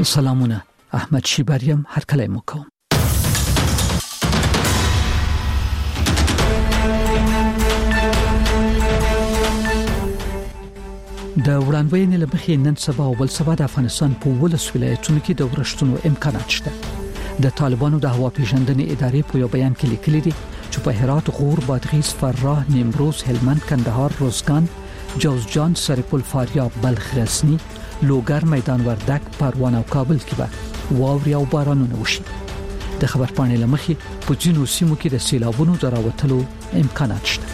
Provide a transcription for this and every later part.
سلامونه، احمد شیبریم هر کله مو کوم. د وړاندوینې لمخې نن سبا او بل سبا د افغانستان په ولس ولایتونو کې د ورښتونو امکانات شته. د طالبانو د هوا پیژندنې ادارې په یو بیان کې لیکلي دي چې په هرات، غور، بادغیس، فراه، نیمروز، هلمند، کندهار، روزګان، جوزجان، سرپل، فاریاب، بلخ، غزنی، لوګر، میدان وردګ، پروان او کابل کې به واوري او بارانونه وشي. د خبرپاڼې لمخې په ځینو سیمو کې د سیلابونو دراوتلو امکانات شته.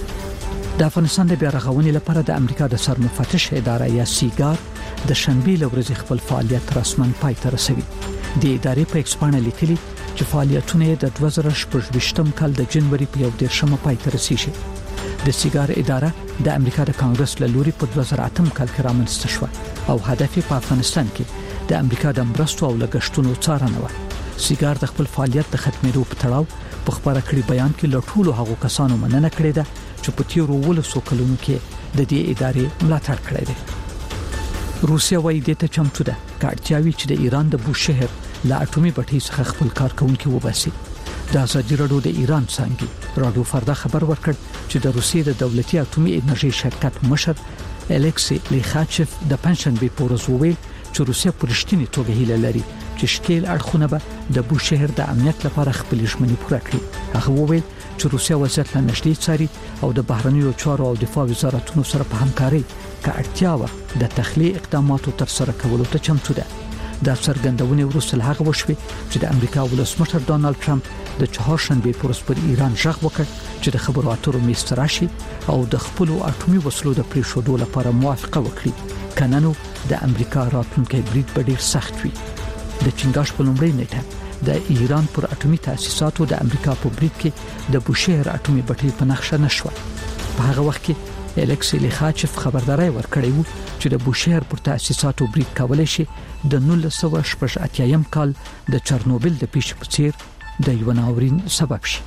د افغانستان د بیا رغونې لپاره د امریکا د سرمفتش اداره یا سیګار د شنبې لورځ خپل فعالیت رسمن پای ته رسوي. د ادارې په ایکسپانه لیکلي چې فعالیتونه د 2018 کال د جنوري په 1 پای ته رسیږي. د سیګار اداره د امریکا د کانګرس له لوري په 2008 کال کې رامنځته شوه او هدف په افغانستان کې د امریکا د مرستو او لګښتونو څارنه و. سیګار د خپل فعالیت د ختمېدو په تړاو په خبره کړي بیان کې له ټولو هغو کسانو مننه کړې ده چې په تیرو ولسو کلونو کې د دې ادارې ملاتړ کړی دی. روسیا وايي د ته چمتو ده کارتیاوي چې د ایران د بوشهر له اټومي بټۍ څخه خپل کارکونکو وباسي. د ازادي راډیو د ایران څنګه راډیو فردا خبر ورکړ چې د روسیې د دولتي اټومي انرژي شرکت مشر الکسی لیخاچف د پنځشنبه په ورځ وویل چې روسیا په رښتینی توګه هیله لري چې شکیل اړخونه به د بوشهر د امنیت لپاره خپل ژمنې پوره کړي. هغه وویل چې روسیا وضعیت له نږدې څاري او د بهرنیو چارو او دفاع وزارتونو سره په همکارۍ کې اړتیا و د تخلیه اقداماتو تر سره کولو ته چمتو ده. د څرګندونې وروسته هغه وشوي چې د امریکا ولسمشر ډانلډ ټرمپ د چهارشنبه پر ورځ پر ایران ژغ وکړ چې د خبرو اترو میستراشي او د خپل اټومي وسلو د پریښودو لپاره موافقه وکړي. کننو د امریکا راتلونکي برید به ډیر سخت وي. د چنګاش په لومړۍ نیټه د ایران پر اټومي تاسیساتو د امریکا په برید کې د بوشهر اټومي بټۍ په نقشه نشو. په هغه وخت کې الکسی لیخاچف خبرداري ورکړی و چې د بوشهر پر تاسیساتو برید کولای شي د 1988 کال د چرنوبل د پیښې په څیر د یو ناورین سبب شي.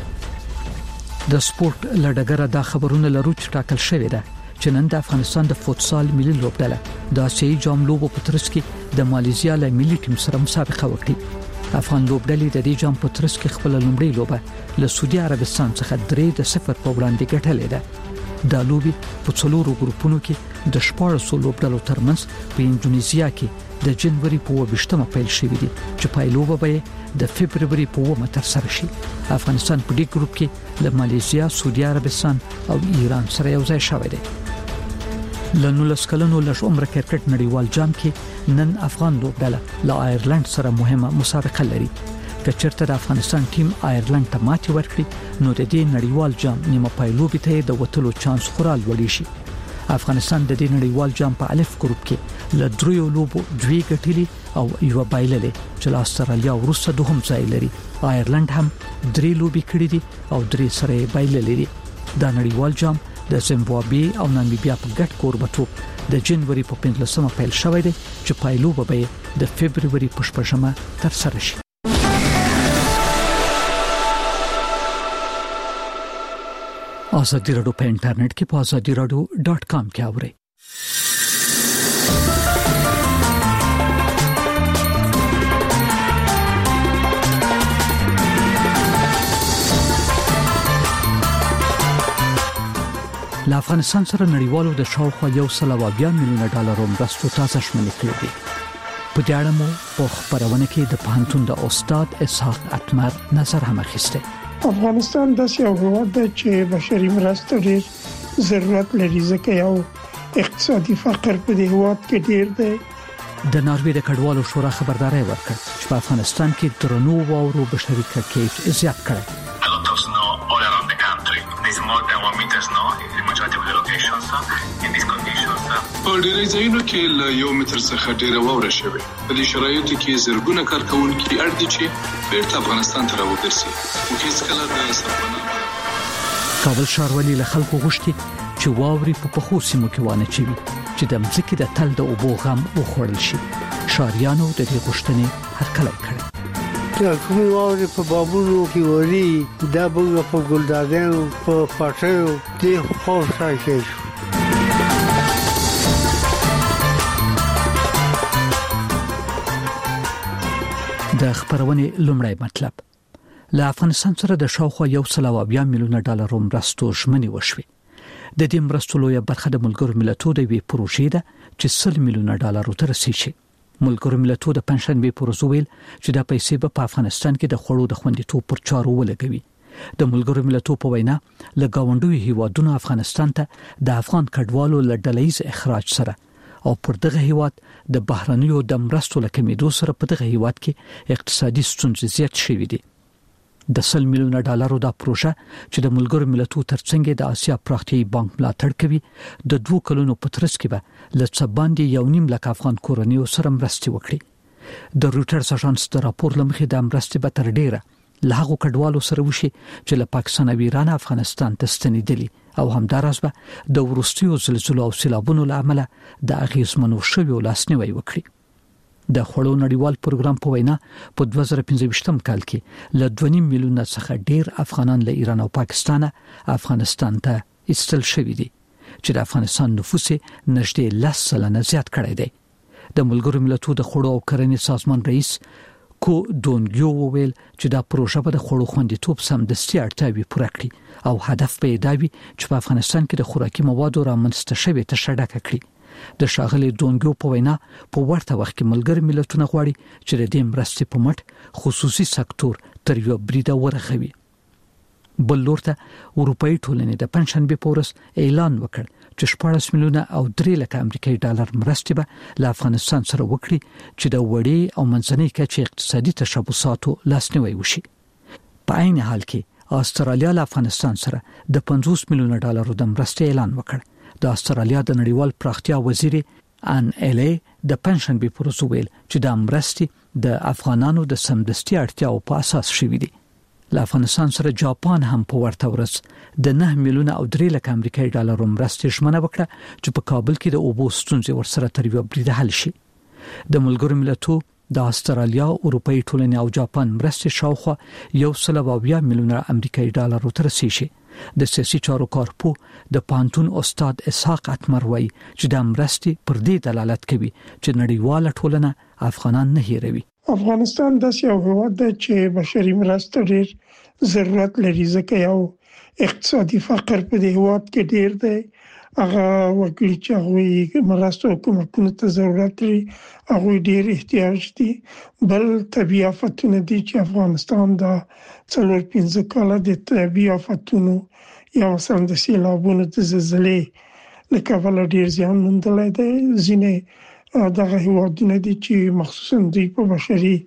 د سپورت لړګره د خبرونو لرو چې ټاکل شوې ده چې نن د افغانستان د فوتسال ملي لوبډله د آسیایي جام لوبو په ترڅ کې د ماليزیا له ملي ټیم سره مسابقه وکړي. افغان لوبډلې د دې جام په ترڅ کې خپل لومړی لوبه له سعودي عربستان څخه 3-0 په وړاندې ګټلې ده. د لوبي په څلورو ګروپونو کې د 14 لوبډلو ترمنځ په انډونیزیا کې د جنوري په 20 پیل شوې دي چې پایلوبه به د فبرवरी په 1 تر سره شي. افغانستان په دې ګروپ کې له ماليزیا، سعودي عربستان او ایران سره یو ځای شوی دی. لنولس کلونو لږ عمر کرکټ نړیوال جام کې نن افغان لوبډله له آیرلند سره مهمه مسابقه لري. کچرته د افغانستان ټیم آیرلند ته ماتې ورکړي نو د دې نړیوال جام نیمه پایلوبي ته د وټلو چانس خورال وړي شي. افغانستان د دې نړیوال جام په الف ګروپ کې له دریو لوبو دوی ګټلي او یو بایللې چې له استرالیا او روسیې دوهم ځای لري. آیرلند هم 3 لوبي کړې دي او 3 سره بایللې دي. دا نړیوال جام د زیمبابوې او نامیبیا په ګډ کوربتوب د جنوري په 15 پیل شوی دی چې پایلوبه به د فبرवरी په 8 تر سره شي. آزادی راډیو په انټرنیټ کې په azadiradio.com کې اورئ. له افغانستان سره نړیوالو د شاوخوا 120 میلیونه ډالرو مرستو تاسو شمول کړی دي. په دې اړه مو په خبرونه کې د پوهنتون د استاد اسحاق اتمر نظر هم اخیسته. افغانستان د یو هیواد دی چې بشري مرستو ډېر ضرورت لري ځکه یو اقتصادي فقر په دې هیواد کې ډېر دی. د ناروې د کډوالو شورا خبرداري ورکړه چې په افغانستان کې درنو واورو بشري کړکېچ زیات کړی. په ډېرې ځایونو کې له 1 متر څخه ډېره واوره شوې. په دې شرایطو کې زرګونه کارکونکي اړ دي چې بیرته افغانستان ته راوګرځي. هیڅ کله د سرپناه کابل ښاروالي له خلکو غوښتي چې واوري په پخو سیمو کې وانه چوي چې د ځمکې د تل د اوبو غم وخوړل شي. ښاریانو د دې غوښتنې هرکلی کړې. کومې واورې په بابونو کې وري دا به په ګلدادیانو په پټیو دې خوښ شي. د خبرونې لومړی مطلب. له افغانستان سره د شاوخوا 120 میلیونه ډالر مرستو ژمنې وشوې. د دې مرستو لویه برخه د ملګرو ملتونو د وی پروژې ده چې 100 میلیونه ډالر ته رسیږي. ملګرو ملتونو د پنځشنبه پروژه ویل چې د پیسې په افغانستان کې د خوړو د خوندیتوب پر چارو ولګوي. د ملګرو ملتونو په وینا له گاونډیو هیوادونو افغانستان ته د افغان کډوالو له ډلهیز اخراج سره او پر دغه هیواد د بهرنیو د مرستو لکمېدو سره په دغه هیواد کې اقتصادي ستونزې زیات شوې دي. د 100 میلیونه ډالرو دا پروژه چې د ملګرو ملتونو ترڅنګ د آسیا پراختیایي بانک ملاتړ کوي د 2 کلونو په ترڅ کې به له څه باندې 1.5 لک افغان کورنیو سره مرستې وکړي. د رويټرز اژانس د راپور لمخې د مرستې به تر ډیره له هغو کډوالو سره وشي چې له پاکستان او ایران افغانستان ته ستنېدلي او همداراز به د ورستیو زلزلو او سیلابونو له امله د اغیزمنو شویو لاسنیوي وکړي. د خوړو نړیوال پروګرام په وینا په 2025 کال کې له 2.5 میلیونه څخه ډیر افغانان له ایران او پاکستان افغانستان ته ایستل شوي دي چې د افغانستان نفوس نږدې 10% زیات کړی دی. د ملګرو ملتونو د خوړو او کرنې سازمان رئیس کو دونګیو وویل چې دا پروژه به د خوړو خوندیتوب سمدستي اړتیاوې پوره کړي او هدف به دا وي چې په افغانستان کې د خوراکي موادو رامنځته شوې تشډک کړي. د شاغلي دونګیو په وینا په ورته وخت کې ملګري ملتونه غواړي چې د دې مرستې په مټ خصوصي سکتور تر یو بریده ورغوي. بل لورته اروپאי ټولنې د پنځشنبه په ورځ اعلان وکړ چې 14 میلیونه او 3 لک امریکایي ډالر مرستې به له افغانستان سره وکړي چې د وړي او منځنۍ کچې اقتصادي تشبثاتو لاسنیوي وشي. په عین حال کې استرالیا له افغانستان سره د 50 میلیونه ډالر د مرستې اعلان وکړ. د استرالیا د نړیوال پراختیا وزیر ان الی د پنځشنبه پر ورځ ویل چې د مرستې د افغانانو د سمدستي اړتیاو په اساس شوې دي. له افغانستان سره جاپان هم په ورته ورځ د 9 میلیونه او 3 لک امریکایي ډالر مرستې ژمنه وکړه چې په کابل کې د اوبو ستونزې ورسره تر یو بریده حل شي. د ملګرو ملتونو د استرالیا، اروپאי ټولنې او جاپان مرستې شاوخوا 120 میلیونه امریکایي ډالر ته رسیږي. د سیاسي چارو کارپو د پانتون استاد اسحاق اتمر وایي چې د مرستې پر دې دلالت کوي چې نړیواله ټولنه افغانان نه هېروي. افغانستان د یو هیواد دی چې بشري مرستو ډېر ضرورت لري ځکه یو اقتصادي فقر په دې هیواد کې ډېر دی. هغه وګړي چې هغوی مرستو حکومتونو ته ضرورت لري هغوی ډېر احتیاج دي. بل طبیعي آفتونه دي چې افغانستان د 4-5 کاله د طبیعي آفتونو یا مثلا د سیلابونو د زلزلې له کبله ډېر زیان موندلی دی. ځینې دغه هیوادونه دي چې مخصوصا دوی په بشري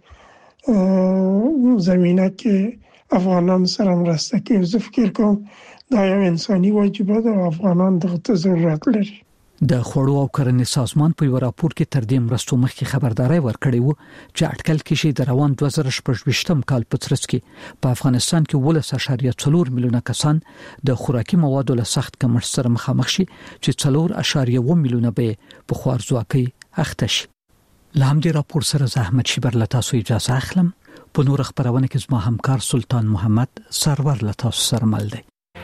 زمینه کې افغانان سره مرسته کوي. زه فکر کوم دا یو انساني واجب ده او افغانان دغه ته ضرورت لري. د خوړو او کرنې سازمان په یو راپور کې تر دې مرستو مخکې خبرداري ورکړې و چې اټکل کېږي د روان 2018 کال په ترڅ کې په افغانستان کې 12.4 میلیونه کسان د خوراکي موادو له سخت کمښت سره مخامخ شي چې 4.1 میلیونه به په خوارځواکۍ اخته شي. لامدې راپور سره زحمت شبر لتاسو اجازه اخلم. په نور خبرونه کې زما همکار سلطان محمد سرور لتاسو سره مل دی.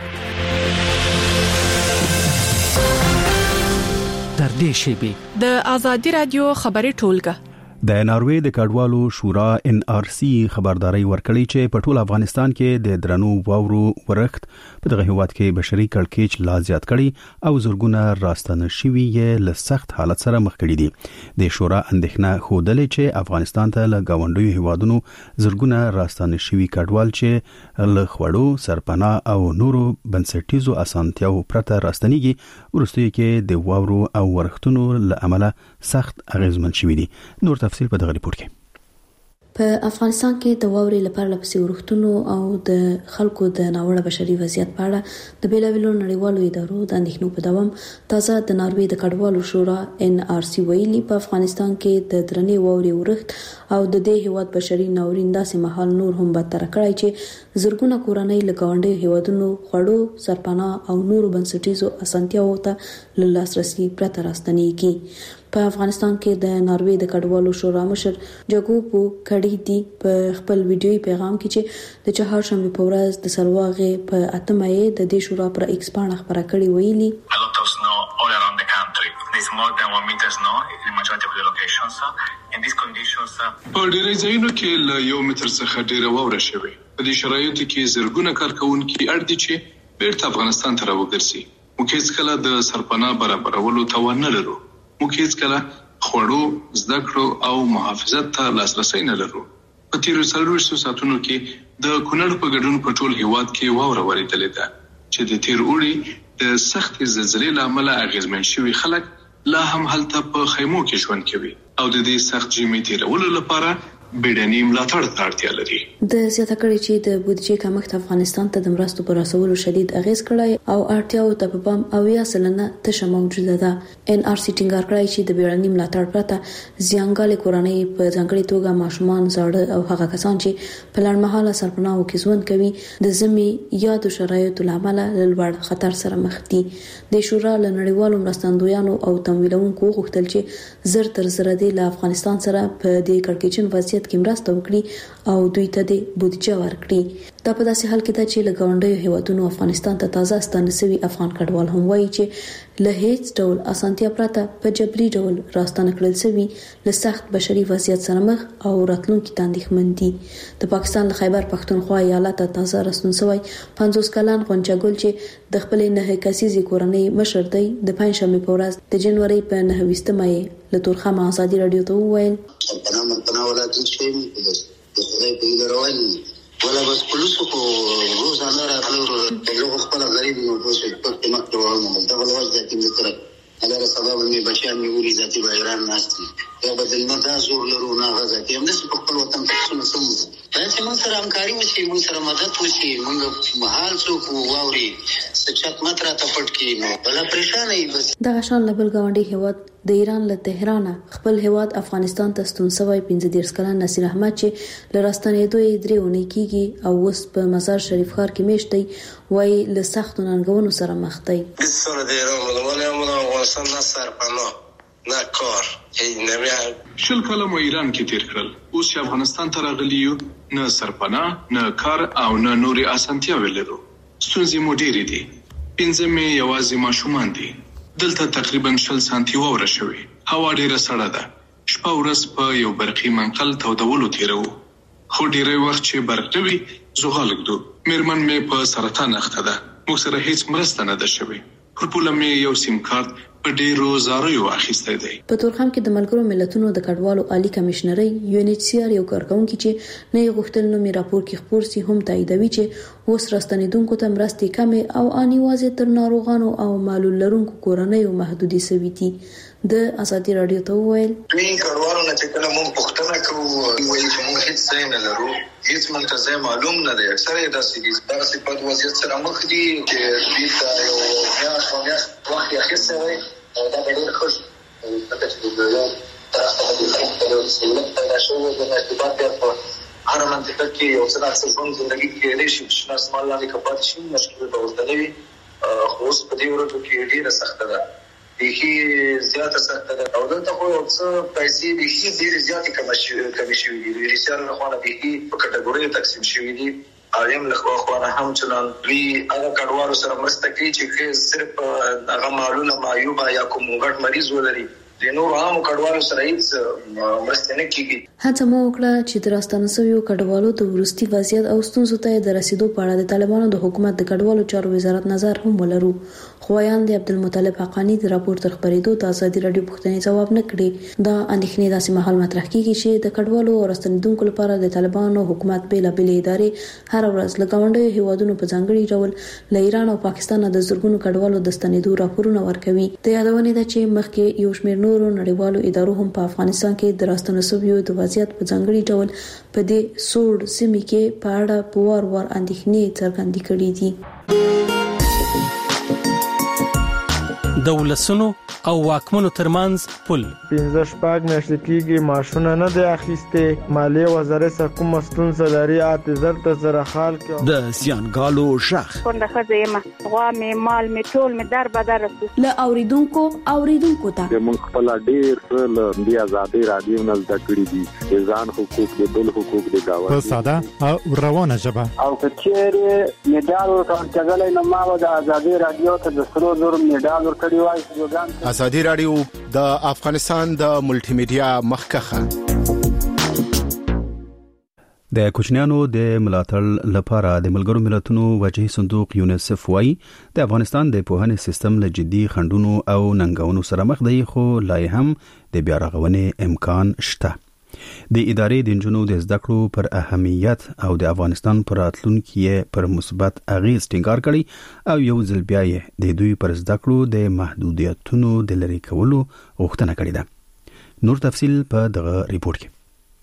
در دې شیبې د آزادي رادیو خبري ټولګه د ناروې د کډوالو شورا NRC خبرداري ورکړي چې په ټول افغانستان کې د درنو واورو ورښت په دغه هیواد کې بشري کړکېچ لا زیات کړي او زورګونه راستنه شوي یې له سخت حالت سره مخ کړي دي. د شورا اندېښنه خوده چې افغانستان ته له گاونډیو هیوادونو زورګونه راستنه شوي کډوال چې له خوړو، سرپناه او نورو بنسټیزو اسانتیاو پرته راستنيږي ورستوي کې د واورو او ورښتونو له امله سخت اغیزمن شوي دي. نور تفصیل په دغه ریپورت کې. په افغانستان کې د واورې لپاره لپسې ورښتونو او د خلکو د ناوړه بشري وضعیت په اړه د بیلابیلو نړیوالو ادارو د اندېښنو په دوام تازه د ناروې د کډوالو شورا NRC ویلي په افغانستان کې د درنې واورې ورښت او د دې هیواد بشري ناورین داسې مهال نور هم بدتر کړی چې زرګونه کورنۍ له ګاونډیو هیوادونو خوړو، سرپناه او نورو بنسټیزو اسانتیاوو ته له لاسرسي پرته راستنېږي. په افغانستان کې د ناروې د کډوالو شورا مشر جاکوبو کډی دی په خپل ویډیوي پیغام کې چې د چهارشنبه په ورځ د سلواغې په 8 مې د دې شورا پر ایکس باندې خبره کړې ویلي about the 1 meters now in the majority of the locations. In these conditions په ډیری ځایونو کې له 1 متر څخه ډیره واوره شوې. په دې شرایطو کې زرګونه کارکونکي اړ دي چې بیرته افغانستان ته راوګرځي. موږ هیڅ کله د سرپناه برابرولو توان نه لرو. موږ هیڅ کله خوړو، زده کړو او محافظت ته لاسرسی نه لرو. په تیرو 24 ساعتونو کې د کونړ په ګډون په ټول هیواد کې واوره وریدلې ده چې د تیر اوړي د سخت زلزلې لامل اغیزمن شوي خلک لا هم هلته په خیمو کې ژوند کوي او د دې سخت ژمي تیرولو لپاره بیړني ملاتړ ته اړتیا لري. د زیاته کړي چې د بودیجې کمښت افغانستان ته د مرستو پر رسولو شدید اغیز کړی او اړتیاو ته په پام او یا سلنه تشه موجوده ده. NRC ټینګار کړی چې د بیړني ملاتړ پرته زیانګالې کورنۍ په ځانګړي توګه ماشومان، زاړه او هغه کسان چې په لړمحاله سرپناهو کې ژوند کوي د زمي یا د شرایطو لامل لوړ خطر سره مخ دي. د شورا له نړیوالو مرستندویانو او تمویلونکو غوښتل چې زر تر زر د افغانستان سره په دې کړکېچن وضعیت کې مرسته وکړي او دوی ته د بودیجه ورکړي. دا په داسې حال کې ده چې له ګاونډیو هیوادونو افغانستان ته تازه ستانسوي افغان کډوال هم وایي چې له هیڅ ډول اسانتیا پرته په جبري ډول راستنه کړل شوي له سخت بشري وضعیت سره مخ او راتلونکي ته اندېښمن دي. د پاکستان له خیبر پښتونخوا ایالت ته تازه راستون شوی 50 کلن غونچه ګل چې د خپل 9 کسیزې کورنۍ مشر دی د پنځشنبه په ورځ د جنوري په 9 له تورخم ازادي رادیو ته وویل پناه ولادت شوم د خدای په اړه روان ولا بس پولیسو کو روزانه راغلو له خپل غریب نو په پټ مکتب وانه دا ولوځ د دې تر هغه سبب مې بچیان مې ولې ذاتي بایران ناشتي یا بدل نه دا زور لرو نه غزاتي هم نس په خپل وطن کې څه سم دا چې موږ سره همکاري وشي، موږ سره مدد وشي، موږ محال څوک واوري سچات ماتره ته پټ کې نو بل پریشان ای بس. دا شان لبل گاونډي هیواد د ایران له تهران خپل هیواد افغانستان ته ستون شوی 15 کلن نصیر احمد چې لراستنېدو یې درېونی کیږي او اوس په مزار شریف ښار کې میشتي وای له سخت ننګونو سره مخ دی. سره د ایران ولونه افغانستان نه سرپناه نه کار شل کاله مو ایران کې تیر کړل، اوس چې افغانستان ته راغلی یو نه سرپناه نه کار او نه نوري اسانتیاوې لرو. ستونزې مو ډېرې دي. 15 مې یوازې ماشومان دي. دلته تقریبا 100 سانتي واوره شوې. هوا ډیره سړه ده. شپه ورځ په یو برقي منقل تودولو تیرو. خو ډیره وخت چې برق نه وي زغال ګدو. میرمن مې په سرطان اخته ده. موږ سره هیڅ مرسته نه ده شوې. پر پوله مې یو سیم کارت په ډیرو زاریو اخیسته دی. په تورخم کې د ملګرو ملتونو د کډوالو عالی کمشنري UNHCR یو کارکونکي چې نه غوښتل نو می راپور کې خبر سي هم تاییدوي چې اوس راستنیدونکو ته مرستې کمې او اني واځي تر ناروغانو او معلول لرونکو کورنۍ محدودي سوي دي. د ازادي رادیو ته وویل دوی کډوالو نه چې کله مونږ پوښتنه کوو وایي چې مونږ هیڅ ځای نه لرو، هیڅ منتظم معلوم نه دی. اکثره داسې دي دا صفات وضعیت سره مخ دي چې دوی ته یو میاشت وخت یې اخیستی وی او دا ډېر خوش ځکه چې د یو طرف څخه د سهولت پیدا شوی د ارتباط په هر منطقه کې یو څه د ژوند زندګي کې لري چې شناس مال لاندې کپات شي مشکل به ورته نه وي. خو اوس په دې ورځو کې ډېره سخته ده، بیخي زیاته سخته ده او دلته خو یو څه پیسې بیخي ډېرې زیاتې کمې شوي دي. د UNHCR له خوا نه بیخي په کټګوریو تقسیم شوي دي. عالم له خوا نه هم چلان دوی هغه کډوالو سره مرسته کوي چې صرف هغه معلومه معیوبه یا کوم غټ مریض ولري. د نور عام کډوالو سره هیڅ مرسته نه کیږي. هڅه مو وکړه چې د راستنسویو کډوالو د ورستي وضعیت او ستونزو ته د رسیدو په اړه د طالبانو د حکومت د کډوالو چارو وزارت نظر هم ولرو. خو ویاند عبدالمطلب حقانی د راپور تر خبرېدو د ازادي رادیو پوښتنې ځواب نه کړي. دا اندېښنې داسې مهال مطرح کیږي چې د کډوالو او راستنیدونکو لپاره د طالبانو حکومت بېلابېلې ادارې هر ورځ له ګاونډیو هیوادونو په ځانګړي ډول له ایران او پاکستان د زرګونو کډوالو د ستنېدو راپورونه ورکوي. د یادونې ده چې مخکې یو شمېر نورو نړیوالو ادارو هم په افغانستان کې د راستنسویو د وضعیت په ځانګړي ډول په دې سوړ سیمه کې په اړه په وار اندېښنې څرګندې کړې دي. د ولسونو او واکمنو ترمنځ پل 15 میاشتې کېږي ماشونه نه دی اخیسته. مالیه وزارت سره کوم ستونزه لري اته زر سره حال کې د زیانګالو شخ څنګه خزیمه غوا می مال می ټول می در بدر له اوریدونکو ته موږ خپل ډیر څه د ازادي رادیو نه زده کړی دي ځان حقوق د بل حقوق د گاوند په ساده او روانه ژبه او کچېره میډال ورکړل نو ما د ازادي رادیو ته د سرو زر میډال ورکړی نړیوال استودیوګان. ازادي رادیو د افغانستان د ملټي میډیا مخکخه د کوچنیانو د ملاتړ لپاره د ملګرو ملتونو وجهي صندوق یونیسف وايي د افغانستان د پوهنې سیستم له جدي خنډونو او ننګونو سره مخ دی، خو لا هم د بیا رغونې امکان شته. د ادارې د انجونو د زده کړو پر اهمیت او د افغانستان پر راتلونکي پر مثبت اغیز ټینګار کړي او یو ځل بیا د دوی پر زده کړو د محدودیتونو د لرې کولو غوښتنه کړې ده. نور تفصیل په دغه ریپورت کې.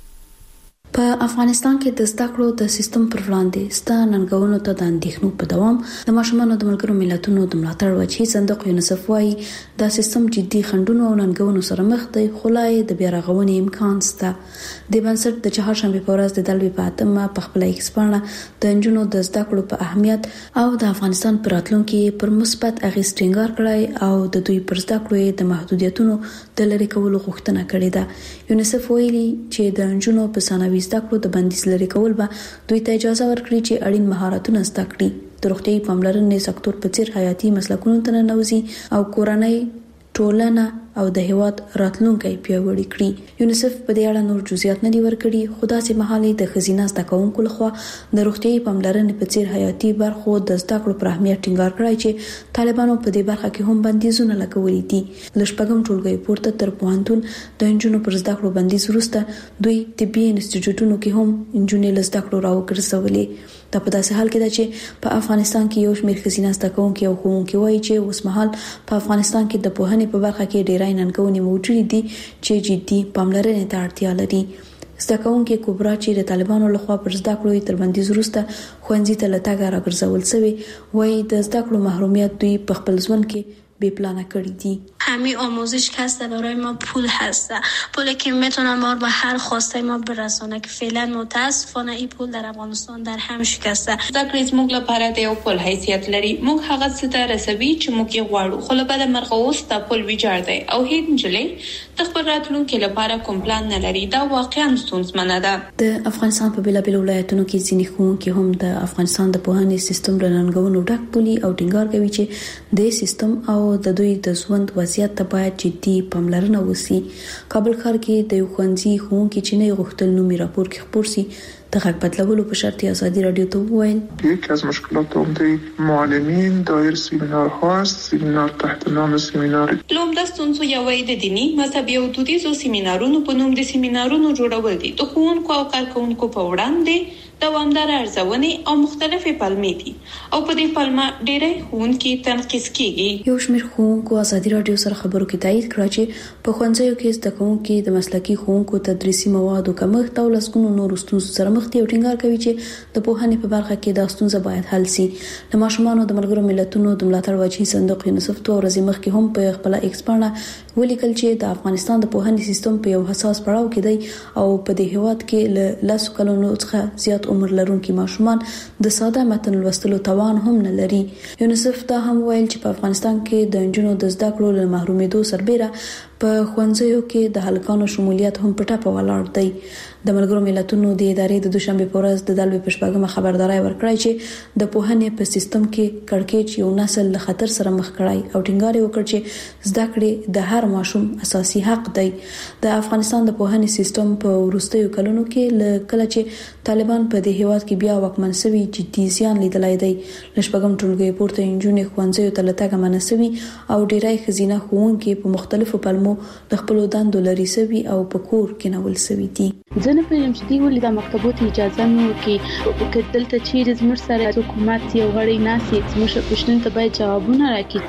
په افغانستان کې د زده کړو د سیستم پر وړاندې ستاسو ننګونو ته د اندېښنو په دوام د ماشومانو د ملګرو ملتونو د ملاتړ وجهي صندوق یونیسف وايي دا سیستم جدي خنډونو او ننګونو سره مخ دی، خو لا د بیا رغونې امکان شته. د بنسټ د چهارشنبه په ورځ د دلوي په اتمه په خپل ایکسپانه د انجونو د زده کړو په اهمیت او د افغانستان پر راتلونکي پر مثبت اغیز ټینګار کړی او د دوی پر زده کړو د محدودیتونو د لرې کولو غوښتنه کړې ده. یونیسف ویلي چې د انجونو په ثانوي زده کړو د بندیز لري کول به دوی ته اجازه ورکړي چې اړین مهارتونه زده کړي، د روغتیايي پاملرنې سکتور په څیر حیاتي مسلکونو ته ننوځي او کورنۍ، ټولنه او د هیواد راتلونکي پیاوړي کړي. یونیسف په دې اړه نور جزئیات نه دی ورکړي، خو داسې مهالي د خزینه زده کوونکو لخوا د روغتیايي پاملرنې په څیر حیاتي برخو د زده کړو پر اهمیت ټینګار کړی چې طالبانو په دې برخه کې هم بندیزونه لګولي دي. لشپږم ټولګي پورته تر پوهنتون د انجونو پر زده کړو بندیز وروسته دوی طبي انسټیټیوټونو کې هم انجونې له زده کړو راوګرځولې. دا په داسې حال کې ده چې په افغانستان کې یو شمېر خزینه زده کوونکي او ښوونکي وایي چې اوس مهال په افغانستان کې د پوهنې په برخه کې ډېرای ننګونې موجودې دي چې جدي پاملرنې ته اړتیا لري. زده کوونکي کبرا چې د طالبانو لخوا پر زده کړو تر بندیز وروسته ښوونځي ته له تګه راګرځول شوی، وایي د زده کړو محرومیت دوی په خپل ژوند کې بی پلانه کړی دي. همین آموزش که هسته برای ما پول هسته، پولی که میتونه ما به هر خواسته ما برسونه که فعلا متاسفانه این پول در افغانستان در هم شکسته. زکرز موږ لپاره د یو پول حیثیت لري، موږ هغه څه ته رسوي چې موږ یې غواړو، خو له بده مرغه اوس دا پول ویجاړ دی او هیڅ نجلۍ د خپل راتلونکي لپاره کوم پلان نه لري. دا واقعا ستونزمنه ده. د افغانستان په بیلابیلو ولایتونو کې ځینې ښوونکي هم د افغانستان د پوهنې سیستم له ننګونو ډک بولي او ټینګار کوي چې د سیستم او د دوی د ژوند وضعیت ته باید جدي پاملرنه وشي. کابل ښار کې د یو ښوونځي ښوونکي چې نه غوښتل نومي راپور کې خپور شي د غږ بدلولو په شرط ازادي رادیو ته وویل یکی از مشکلات عمده معلمین دایر سیمینار هاست، سیمینار تحت نام سیمینار لومړی ستونزه یوې د دینی مذهبي او دودیزو سیمینارونو په نوم د سیمینارونو جوړول دي. د ښوونکو او کارکونکو په وړاندې دوامدار ارزونې او مختلفې پلمې دي او په دې پلمه ډېری ښوونکي تنقیس کیږي. یو شمېر ښوونکو ازادي رادیو سره خبرو کې تایید کړ چې په ښوونځیو کې زده کوونکي د مسلکي ښوونکو تدریسي موادو کمښت او لسګونو نورو ستونزو سره مخ دي او ټینګار کوي چې د پوهنې په برخه کې دا ستونزه باید حل شي. د ماشومانو د ملګرو ملتونو د ملاتړ وجهي صندوق یونیسف 2 ورځې مخکې هم په خپل ایکسپانه ولیکل چې د افغانستان د پوهنې سیستم په یو حساس پړاو کې دی او په دې هیواد کې له 10 کلونو څخه زیات عمر لرونکي ماشومان د ساده متن لوستلو توان هم نه لري. یونیسف دا هم ویل چې په افغانستان کې د انجونو د زده کړو له محرومېدو سربېره په ښوونځیو کې د هلکانو شمولیت هم په ټاپه ولاړ دی. د ملګرو ملتونو د ادارې د دوشنبه په ورځ د دلوي په شپږمه خبرداري ورکړی چې د پوهنې په سیستم کې کړکېچ یو نسل له خطر سره مخ کړای او ټینګار وکړ چې زده کړې د هر ماشوم اساسي حق دی. د افغانستان د پوهنې سیستم په وروستیو کلونو کې کله چې طالبان په دې هیواد کې بیا واکمن شوي جدي زیان لیدلای دی. لشپږم ټولګي پورته انجونې ښوونځیو ته لټګه منسوي او ډیرای خزینه ښوونکي په مختلفو پلمو د خپل دندو لري سوي او په کور کې نول سوي دي. ځنه په یم چې دی ولې د مکتبونو اجازه نه ورکړي چې دلته چیرې زموږ سره حکومت یو غړي ناسي زموږ پښتون ته باید جوابونه راکړي.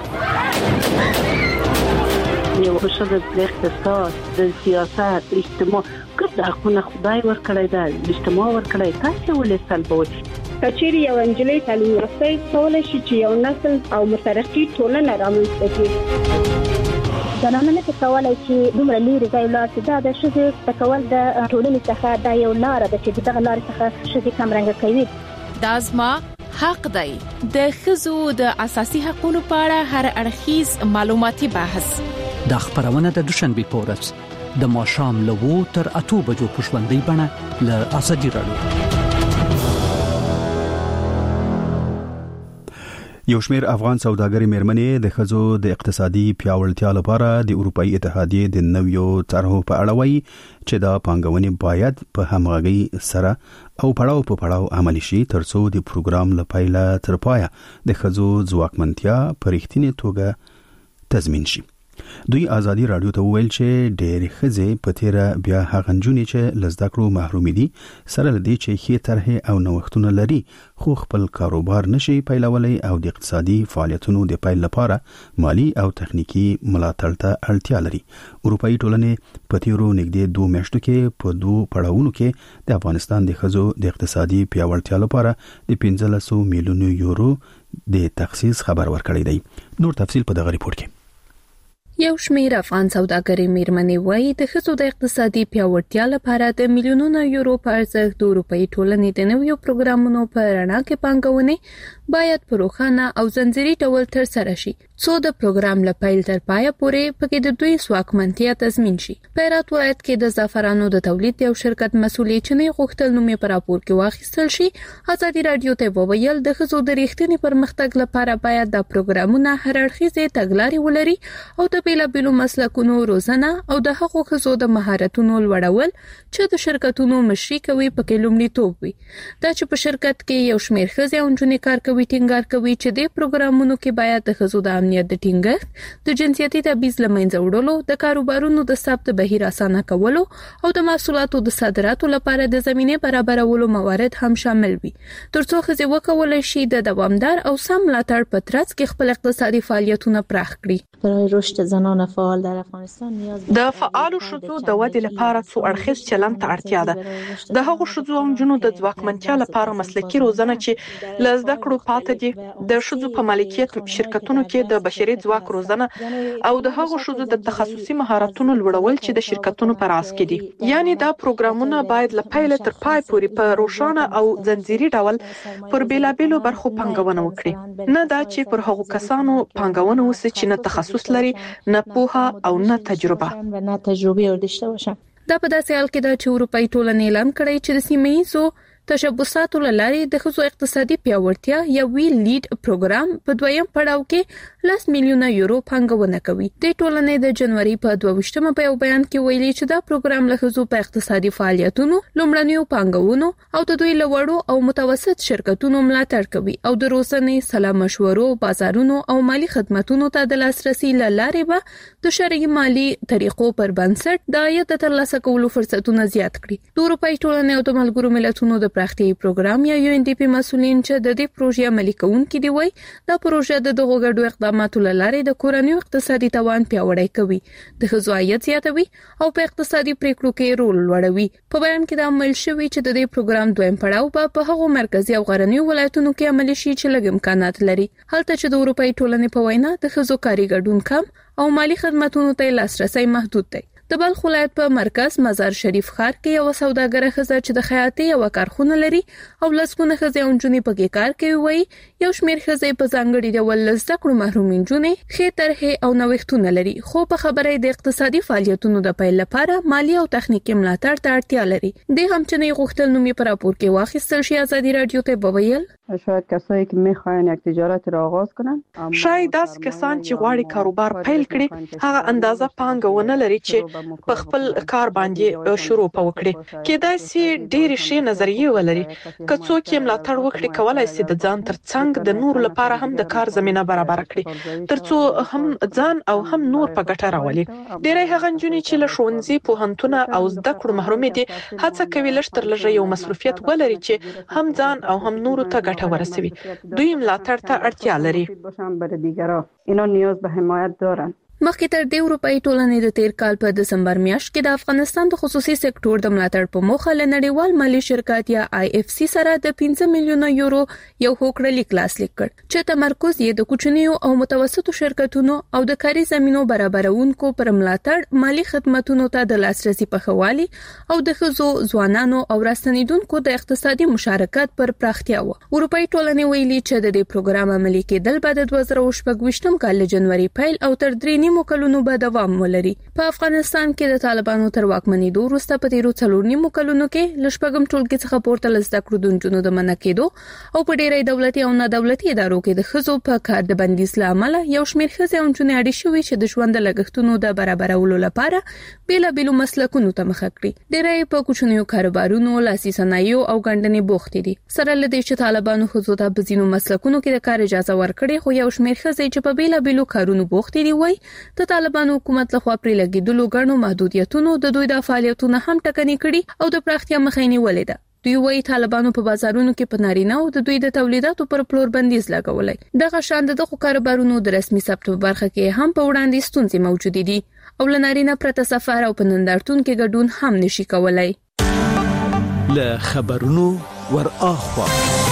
یو شغل د اقتصاد، د سیاست، اجتماع کله خو خدای ورکړی دا اجتماع ورکړی تاسو ولې سلبوي. کچېری یو انجلۍ تعلیم یافته کولای شي چې یو نسل او مترقي ټولنه رامنځته کړي. زنانه نه کولای شي دومره لري ځای لاړ چې دا د ښځې تکول د ټولنې څخه دا یو لار ده چې دغه لار څخه ښځې کمرنګ کوي. دا زما حق دی. د ښځو د اساسي حقوقو په اړه هر اړخیز معلوماتي بحث د خبرونه د دوشنبه په ورځ د ماښام له 2 تر 8 بجو په ژوندۍ بڼه له ازادي رادیو. یو شمېر افغان سوداګري مېرمنې د ښځو د اقتصادي پیاوړتیا لپاره د اروپאי اتحادیې د نویو طرحو په اړه وایي چې دا پانګونې باید په همغږي سره او پړاو په پړاو عملي شي ترڅو د پروګرام لپاره تر پایه د ښځو ځواکمنتیا په رښتینې توګه تضمین شي. دوی ازادي رادیو ته ویل چې ډېر ښځې په تیر بیا هغه نجونې چې لزده کړو محروم دي سره لدی چې ښې طرحې او نوښتونه لري خو خپل کاروبار نشي پیلولای او د اقتصادي فعالیتونو د پیل لپاره مالی او تخنیکی ملاتړ ته اړتیا لري. اروپאי ټولنې په تیرو نږدې 2 میاشتو کې په 2 پړاوونو کې د افغانستان د ښځو د اقتصادي پیاوړتیا لپاره د 1500 میلیون یورو د تخصیص خبر ورکړی دی. نور تفصیل په دغه ریپورت کې. یو شمېر افغان سوداګري مېرمنې وایي د ښځو د اقتصادي پیاوړتیا لپاره د میلیونونو یورو په ارزښت د اروپאי ټولنې د نویو پروګرامونو په رڼا کې پانګونې باید په روښانه او ځنځیري ډول ترسره شي څو د پروګرام له پیل تر پایه پورې پکې د دوی ځواکمنتیا تضمین شي. په هرات ولایت کې د زعفرانو د تولید یو شرکت مسؤلې چې نه غوښتل نوم په راپور کې واخیستل شي ازادي رادیو ته وویل د ښځو د ریښتیني پرمختګ لپاره باید د پروګرامونو هر اړخیزه تګلارې ولري او د بیلابیلو مسلکونو روزنه او د هغو ښځو د مهارتونو لوړول چې د شرکتونو مشري کوي پکې لومړیتوب وي. دا چې په شرکت کې یو شمېر ښځې او نجونې کار کوي ټینګار کوي چې د پروګرامونو کې باید د ښځو د امنیت د ټینګښت د جنسیتي تبعیض له منځه وړلو د کاروبارونو د ثبت بهیر اسانه کولو او د محصولاتو د صادراتو لپاره د زمینه برابرولو موارد هم شامل وي ترڅو ښځې وکولای شي د دوامدار او سم ملاتړ په ترڅ کې خپل اقتصادي فعالیتونه پراخ کړي. برای رشد زنان فعال در افغانستان نیاز د فعالو ښځو د ودې لپاره څو اړخیز چلند ته اړتیا ده. د هغو ښځو او نجونو د ځواکمنتیا لپاره مسلکي روزنه چې لزده کړو پاتې دي، د ښځو په مالکیت شرکتونو کې د بشري ځواک روزنه او د هغو ښځو د تخصصي مهارتونو لوړول چې د شرکتونو په راس کې دي. یعنی دا پروګرامونه باید له پیل تر پای پورې په روښانه او ځنځیري ډول پر بیلابیلو برخو پانګونه وکړي، نه دا چې پر هغو کسانو پانګونه وسي چې نه تخصص لري نه پوهه او نه تجربه. دا په داسې حال کې ده چې اروپאי ټولنې اعلان کړی چې د سیمه‌ییزو تشبثاتو لارې د ښځو اقتصادي پیاوړتیا یا وی لیډ پروګرام په دویم پړاو کې 10 میلیونه یورو پانګونه کوي. د ټولنې د جنوري په 22مه په یو بیان کې ویلي چې دا پروګرام له ښځو په اقتصادي فعالیتونو، لومړنیو پانګونو او د دوی لوړو او متوسط شرکتونو ملاتړ کوي او د روزنې، سلا مشورو، بازارونو او مالی خدماتو ته د لاسرسي لارې به د شرعي مالی طریقو پر بنسټ د عاید ترلاسه کولو فرصتونه زیات کړي. د اروپאי ټولنې او د ملګرو ملتونو د پراختیايي پروګرام یا UNDP مسؤلین چې د دې پروژې عملي کوونکي دی وایي دا پروژه د دغو ګډو اقداماتو لارې د کورنیو اقتصادي توان پیاوړی کوي، د ښځو عاید زیاتوي او په اقتصادي پریکړو کې رول لوړوي. په بیان کې دا عمل شوی چې د دې پروګرام دویم پړاو په هغو مرکزي او غرنیو ولایتونو کې عملي شي چې لږ امکانات لري، هلته چې د اروپאי ټولنې په وینا د ښځو کاري ګډون کم او مالی خدماتونو ته لاسرسي محدود دی. د بلخ ولایت په مرکز مزار شریف ښار کې یو سوداګر ښځه چې د خیاطۍ یو کارخونه لري او لسګونه ښځې او نجونې پکې کار کوي وایي یو شمېر ښځې په ځانګړي ډول له زده کړو محرومې نجونې ښې طرحې او نوښتونه لري، خو په خبره د اقتصادي فعالیتونو د پیل لپاره مالی او تخنیکي ملاتړ ته اړتیا لري. د هم چې نه غوښتل نوم په راپور کې واخیستل شي. ازادي رادیو ته وویل شاید کسایی که میخواین یک تجارت را آغاز کنن، شاید داس کسان چې غواړي کاروبار پیل کړي هغه اندازه پانګونه لري چې په خپل کار باندې شروع وکړي. کېدای شي ډېر شي نظریه ولري، که څوک یې ملاتړ وکړي کولای شي د ځان ترڅنګ د نور لپاره هم د کار زمينه برابر کړي ترڅو هم ځان او هم نور په ګټه راولي. ډېری هغه نجونې چې له ښوونځي، پوهنتون او زده کړو محرومې دي هڅه کوي لږ تر لږه یو مصروفیت ولري چې هم ځان او هم نور ته ګټه ورسوي. دوی ملاتړ ته اړتیا لري. اینا نیاز به حمایت دارن. مخکې تر دې اروپאי ټولنې د تیر کال په دسمبر میاشت کې د افغانستان د خصوصي سکتور د ملاتړ په موخه له نړیوال مالی شرکت یا IFC سره د 15 میلیونه یورو یو هوکړه لاسلیک کړ چې تمرکز یې د کوچنیو او متوسطو شرکتونو او د کاري زمينو برابرونکو پر ملاتړ، مالی خدماتو ته د لاسرسي په خوالي او د ښځو، ځوانانو او راستنیدونکو د اقتصادي مشارکت پر پراختیا و. اروپאי ټولنې ویلي چې د دې پروګرام عملي کېدل به د 2024 کال له جنوري پیل او تر 3 نیمو کلونو به دوام ولري. په افغانستان کې د طالبانو تر واکمنېدو وروسته په تیرو 4 نیمو کلونو کې لشپګم ټولګي څخه پورته لزده کړو د نجونو د منع کېدو او په ډېرې دولتي او نه دولتي ادارو کې د ښځو په کار د بندیز لامل یو شمېر ښځې او نجونې اړې شوې چې د ژوند لګښتونو د برابرولو لپاره بیلابېلو مسلکونو ته مخه کړي. ډېری په کوچنیو کاروبارونو، لاسي صنایعو او ګڼډنې بوختې دي. سره له دې چې طالبانو ښځو ته په ځینو مسلکونو کې د کار اجازه ورکړې، خو یو شمېر ښځې چې په بیلابېلو کارونو بوختې دي وایي د طالبانو حکومت لخوا پرې لګېدلو ګڼو محدودیتونو د دوی د فعالیتونو هم ټکنۍ کړي او د پراختیا مخه یې نیولې ده. دوی وایي طالبانو په بازارونو کې په نارینه او د دوی د تولیداتو پر پلور بندیز لګولای. دغه شان دغه کاروبارونو د رسمي ثبت په برخه کې هم په وړاندې ستونزې موجود دي او له نارینه پرته سفر او په نندارتون کې ګډون هم نشي کولای. له خبرونو ور اخوا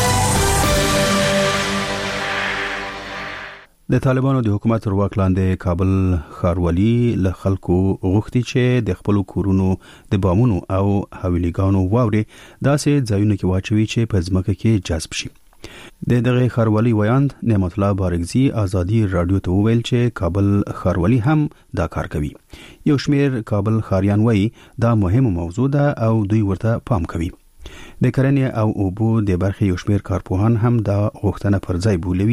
د طالبانو د حکومت تر واک لاندې کابل ښاروالي له خلکو غوښتي چې د خپل کورونو د بامونو او حویلیګانو واوري داسې ځایونه کې واچوي چې په ځمکه کې جذب شي. د دغه ښاروالي ویاند نعمت الله بارګزي ازادي رادیو ته وویل چې کابل ښاروالي هم دا کار کوي. یو شمېر کابل ښاریان وایي دا مهمه موضوع ده او دوی ورته پام کوي. د کرنې او اوبو د برخې یو شمېر کارپوهان هم دا غوښتنه پر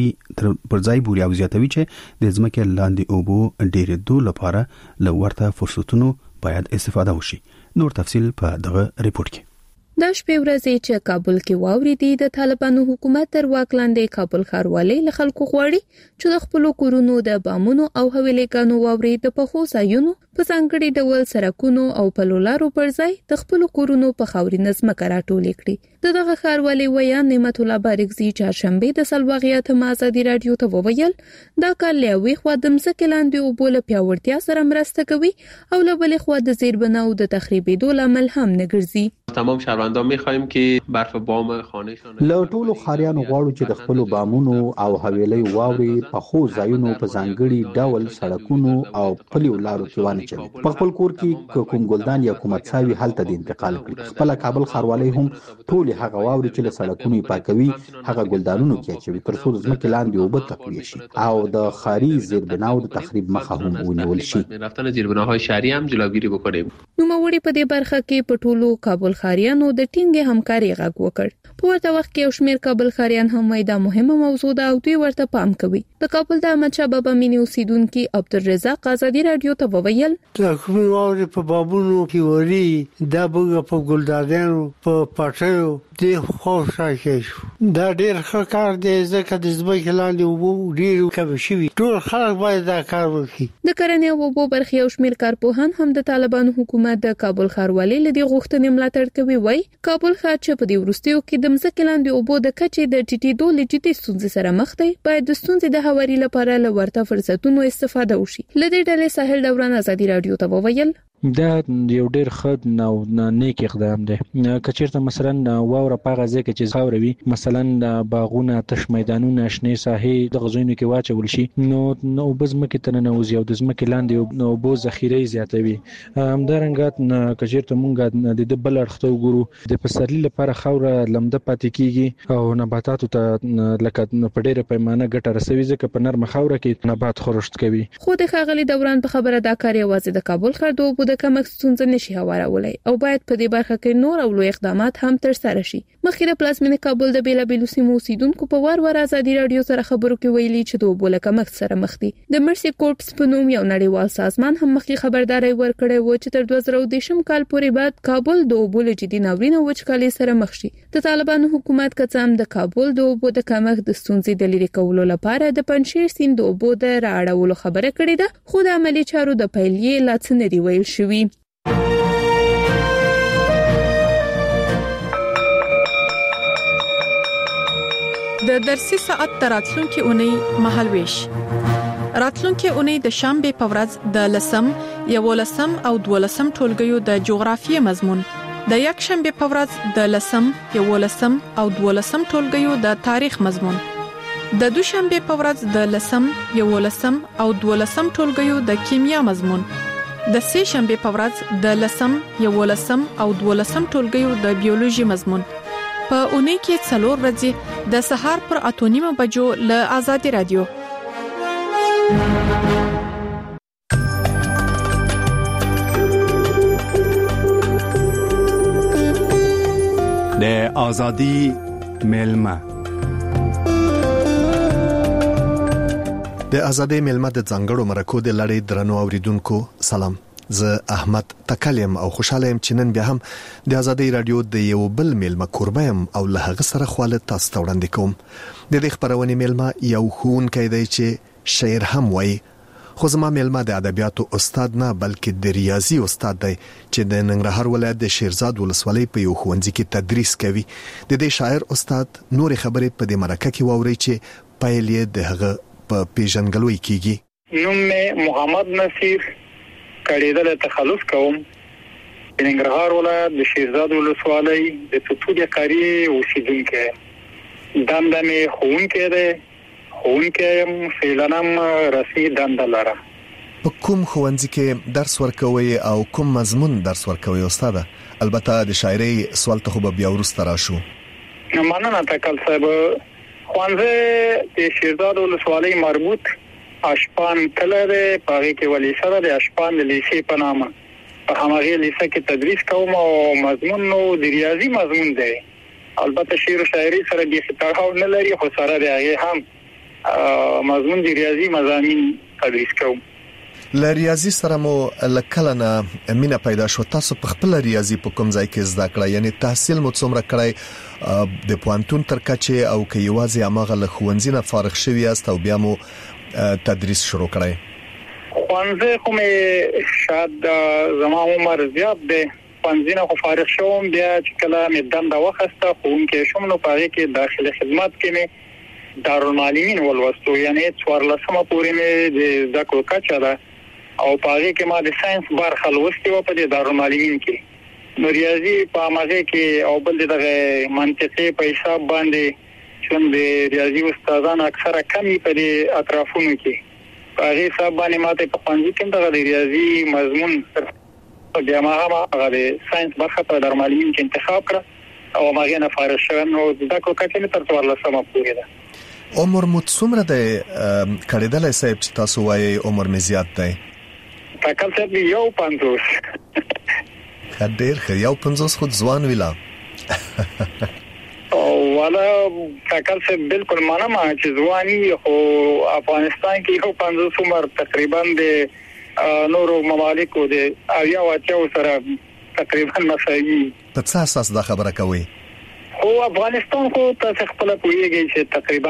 ځای بولي او زیاتوي چې د ځمکې لاندې اوبو ډېرېدو لپاره له ورته فرصتونو باید استفاده وشي. نور تفصیل په دغه ریپورت کې. د شپې ورځې چې کابل کې واوري دي د طالبانو حکومت تر واک لاندې کابل ښاروالي له خلکو غواړي چې د خپل کورونو د بامونو او حویلیګانو واوري د پخو ځایونو په ځانګړي ډول سړکونو او پلولارو پر ځای د خپل کورونو په خاورینه ځمکه راټولې کړي. دغه ښاروالي ویان نعمت الله بارګزي چهارشنبه د سلواغیات ازادي رادیو ته وویل دا کار لوي خو د ځمکې لاندې اوبو له پیاوړتیا سره مرسته کوي او له بلې خوا د زیربناو د تخریبېدو لامل هم نه ګرځي. تمام شهروندان می‌خوایم که برف بام خانه‌شان له ټولو خاریانو غواړو چې د خپل بامونو او حویلۍ واوري په خو ځایونو په ځانګړي ډول سړکونو او پلیو لارو کې وانه چوي. په خپل کور کې کوم ګلدان یا کوم څاوي حالت د انتقال کړي. خپل کابل ښاروالي هم ټول هغه واوري چې له سړکونو پاکوي هغه ګلدانونو کې چوي تر څو د ځمکې لاندې اوبه تقویه شي او د خاري زیربناو د تخریب مخه هم ونیول شي. رفتن زیربناهای شهری هم جلوگیری بکنیم. نو موري په دې برخه کې په ټولو کابل ښاریانو د ټینګه همکاري غږ وکړ. په ورته وخت کې یو شمېر کابل ښاریان هم وایي دا مهمه موضوع ده او دوی ورته پام کوي. د کابل د احمد شاه بابا مینی اوسیدونکو عبدالرزاق ازادي رادیو ته وویل کوم واوري په بابونو کې وری دا بوګه په ګلدانونو په پټیو د خوشا کې دا ډېر ښه کار دی ځکه د ځمکې لاندې اوبو ډېر کم شوي. ټول خلک باید دا کار وکړي. د کرنې او اوبو برخې یو شمېر کارپوهان هم د طالبانو حکومت د کابل ښاروالۍ له دې غوښتنې ملاتړ کوي. وایي کابل ښار چې په دې وروستیو کې د ځمکې لاندې اوبو د کچې د ټیټېدو له جدي ستونزې سره مخ دی باید د ستونزې د هواري لپاره له ورته فرصتونو استفاده وشي. له دې ډلې ساحل دوران ازادي رادیو ته وویل دا یو ډېر ښه او نیک اقدام دی. کچېرته مثلا واوره په غزه کې چې خاوروي مثلا باغونه تش میدانونه شنې ساحې د غزوینو کې واچول شي نو بزمکه تننوزي او د ځمکې لاندې نو بو ذخیره زیاتوي. همدارنګه کچېرته مونږ د بل اړخته وګورو د پسرلي لپاره خاوره لمده پاتې کیږي او نباتاتو ته لکه په ډېره پیمانه ګټه رسوي ځکه په نرمه خاوره کې نبات خورشت کوي. خو د ښاغلي دوران په خبره دا کار یوازې د کابل ښار د د کمښت ستونزه نشي هوارولای او باید په دې برخه کې نور او لوی اقدامات هم تر سره شي. مخکې د پلازمینې کابل د بیلابېلو سیمو اوسیدونکو په وار ازادي رادیو سره خبرو کې ویلي چې د اوبو له کمښت سره مخ دي. د مرسي کورپس په نوم یو نړیوال سازمان هم مخکې خبرداري ورکړې و چې تر 2010 کال پورې بعد کابل د اوبو له جدي ناورین او وچکالۍ سره مخ شي. د طالبانو حکومت کڅام د کابل د اوبو د کمښت د ستونزې د لرې کولو لپاره د پنځیر سیند د اوبو د راړولو خبره کړې ده خو د عملی چارو د پیلې لا څه نه دی ویل شوی. د درسي ساعت تراتلونکو اونۍ مهالويش راتلونکو اونۍ د شنبه په ورځ د لسم، یولسم او دولسم ټولګیو د جغرافیې مضمون، د یک شنبه په ورځ د لسم، یولسم او دولسم ټولګیو د تاریخ مضمون، د دوشنبه په ورځ د لسم، یولسم او دولسم ټولګیو د کیمیا مضمون، د سه شنبه په ورځ د لسم، یولسم او دولسم ټولګیو د بیولوژي مضمون. په اونۍ کې څلور ورځې د سهار پر 8:30 بجو له آزادي رادیو. له آزادی ملما د آزادۍ ملما د ځنګړو مرکو د لړۍ درنو اوریدونکو سلام. زه احمد تکلم او خوشاله يم چې نن بیا هم د آزادۍ رادیو د یو بل ملما کوربم او له هغه سره خواله تاسو ته وړاندې کوم. د دې خبرونې ملما یو ښوونکی دی چې شعر هم وایي، خو زما ملما د ادبیاتو استاد نه بلکې د ریاضي استاد دی چې د ننګرهار ولایت د شیرزاد ولسوالۍ په یو ښوونځي کې تدریس کوي. د دې شاعر استاد نور خبرې په دې مرکه کې واوري چې پایل یې د هغه په پیژنګلوي کیږي. نوم مې محمد نصیر کړیدل تخلص کوم. د ننګرهار ولایت د شیرزاد ولسوالۍ د توتوډیا کاری اوسیدونکو. دنده مې ښوونکی دی. ښوونکی فعلنم رسمي دنده لرم. په کوم ښوونځي کې درس ورکوي او کوم مضمون درس ورکوي استاد؟ البته د شاعري سوال ته خو بیا ورسته راشو. مننه تکل صاحب. ښوونځی د شیرزاد ولسوالۍ مربوط اشپان کله ده پاره کې ولی سره د اشپان د لیسې په نامه په همغه لیسې کې تدریس کوم او مضمون نو د ریاضي مضمون دی. البته شعر او شاعري سره د خطرحو نه لري، خو سره د هغه هم مضمون د ریاضي مضامین تدریس کوم. ل ریاضي سره مو لکلنه مینا پیدا شو. تاسو په خپل ریاضي په کوم ځای کې زده کړی؟ یعنی تحصیل مو څومره کړی د پوانتون تر کچه او کې یوازې امغه له ښوونځي نه فارغ شوی است او بیا مو تدریس شروع کړی؟ ښوونځی خو مې شاید زما عمر زیات دی. ښوونځي نه خو فارغ شوم، بیا چې کله مې دنده واخیسته ښوونکی شوم نو په هغې کې داخلي خدمت کې مې دارالمعلمین ولوستو، یعنی 14مه پورې مې د زده کړو کچه ده او په هغې کې ما د ساينس برخه لوستې وه په دې دارالمعلمین کې. نو ریاضي په همغې کې او بل دغه منطقي په حساب باندې چون د ریاضي استادان اکثره کمی په دې اطرافونو کې په هغې حساب باندې ماته په ښوونځي کې دغه د ریاضي مضمون بیا ما هم هغه د ساينس برخه په دارالمعلمین کې انتخاب کړه او هغې نه فارغ شوم. نو زده کړو کچه مې تر 14مه پورې ده. عمر مو څومره دی کړیدلی صاحب چې تاسو وایي عمر مې زیات دی؟ تکل صاحب 51. ډېر ښه. 51 خو ځوان ویلا. والا تکل صاحب بالکل منم چې ځواني خو افغانستان کې 51 عمر تقریبا د نورو ممالکو د اویا واچو سره تقریبا مساوي. په څه اساس دا خبره کوي؟ خو افغانستان خو تاسو خپل پوهیږئ چې تقریبا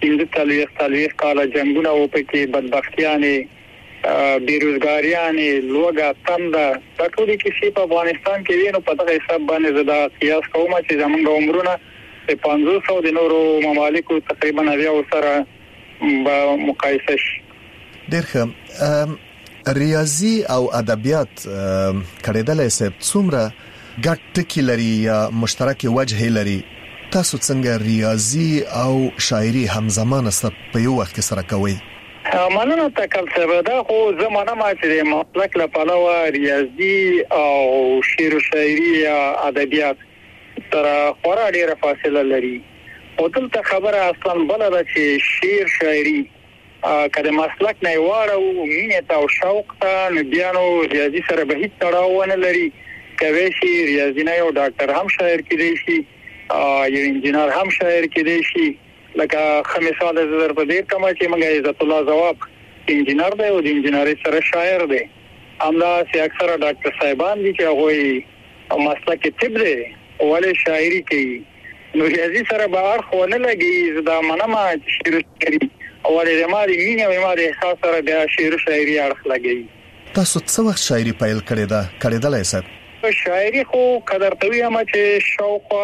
45 کاله جنگونه و پکې بدبختیانې بیروزګاریانې لوګه تنده دا ټول کیسې په افغانستان کې وینو. په دغه حساب باندې زدا قیاس کوم چې زمونږ عمرونه په 500 د نورو ممالکو تقریبا اویا سره مقایسه شي. ډېر ښه. ریاضي او ادبیات کړیدلای صاحب څومره ګډ ټکی لري یا مشترک وجه لري؟ تاسو څنګه ریاضي او شاعري همزمان سره په یو وخت کې سره کوئ؟ مننه تکل صاحب. دا خو زمانه ما چې د مسلک لپاره ریاضي او شعر او شاعري یا ادبیات تر خورا ډیره فاصله لري. او دلته خبره اصلا بل ده چې شعر شاعري کله مسلک نه واړو مینه ته او شوق ته نه بیانو ریاضي سره به هیڅ تړاو نه لري. کوي شي ریاضي نه یو ډاکټر هم شاعر کېدی شي، یو انجینر هم شاعر کېدی شي. لکه خمیساله زر په دې کما چې موږ عزت الله جواب انجینر دی او د انجینري سره شاعر دی. همدا چې اکثره ډاکټر صاحبان دي چې هغه مسلک طب دی ولې شاعري کوي. نو ریاضي سره به اړخ ونه لګي. زدا منما چې شعر شاعري ولې د ماري مینه او ماري احساس سره د شعر شاعري اړخ لګي. تاسو څه وخت شاعري پیل کړیدلای صاحب؟ شاعري خو قدرتوی هم چې شاوخوا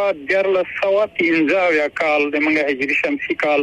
1315 کال د منګه هجری شمسي کال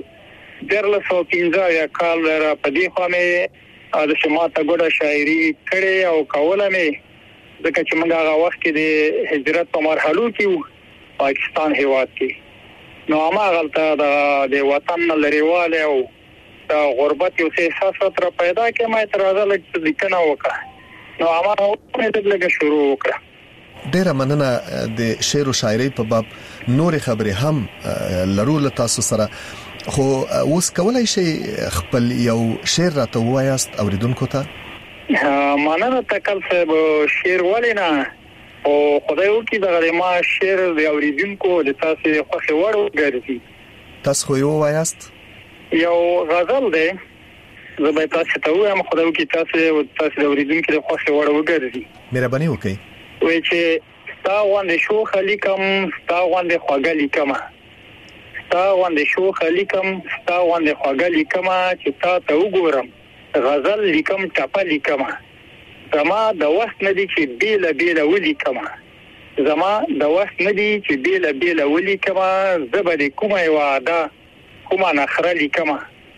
1315 کال را پدې خو مې د شماته ګډه شاعري کړې او کوله مې ځکه چې منګه هغه وخت کې د هجرت په مرحلو کې پاکستان هیواد کې نو ما غلطه د وطن لريواله او د غربت یو څه احساس را پیدا کې ما اعتراض لږ لیکنه وکړه. نو ما هم دغه شروع وکړه. ډیره مننه د شعر او شاعري په باب نور خبرې هم لرو له تاسو سره. خو اوس کولای شي خپل یو شعر راته وایاست اوریدونکو ته؟ مننه تکل صاحب. شعر ولینا او خدای وکي دا ما شعر د اوریدونکو د تاسو خوښ وړو ګرځي. تاسو خو یو وایاست یو غزل دی زه به تاسو ته وایم خدای وکي تاسو د اوریدونکو د خوښ وړو ګرځي. مهرباني وکړئ. وای چې تا وانه شو خلیکم تا وانه خوګلی کما تا وانه شو خلیکم تا وانه خوګلی کما چې تا ته وګورم غزل لیکم ټاپه لیکم زما د وخت ندی چې بیل ولیکم زما د وخت ندی چې بیل ولیکم زبر کومه واده کومه نخره لیکم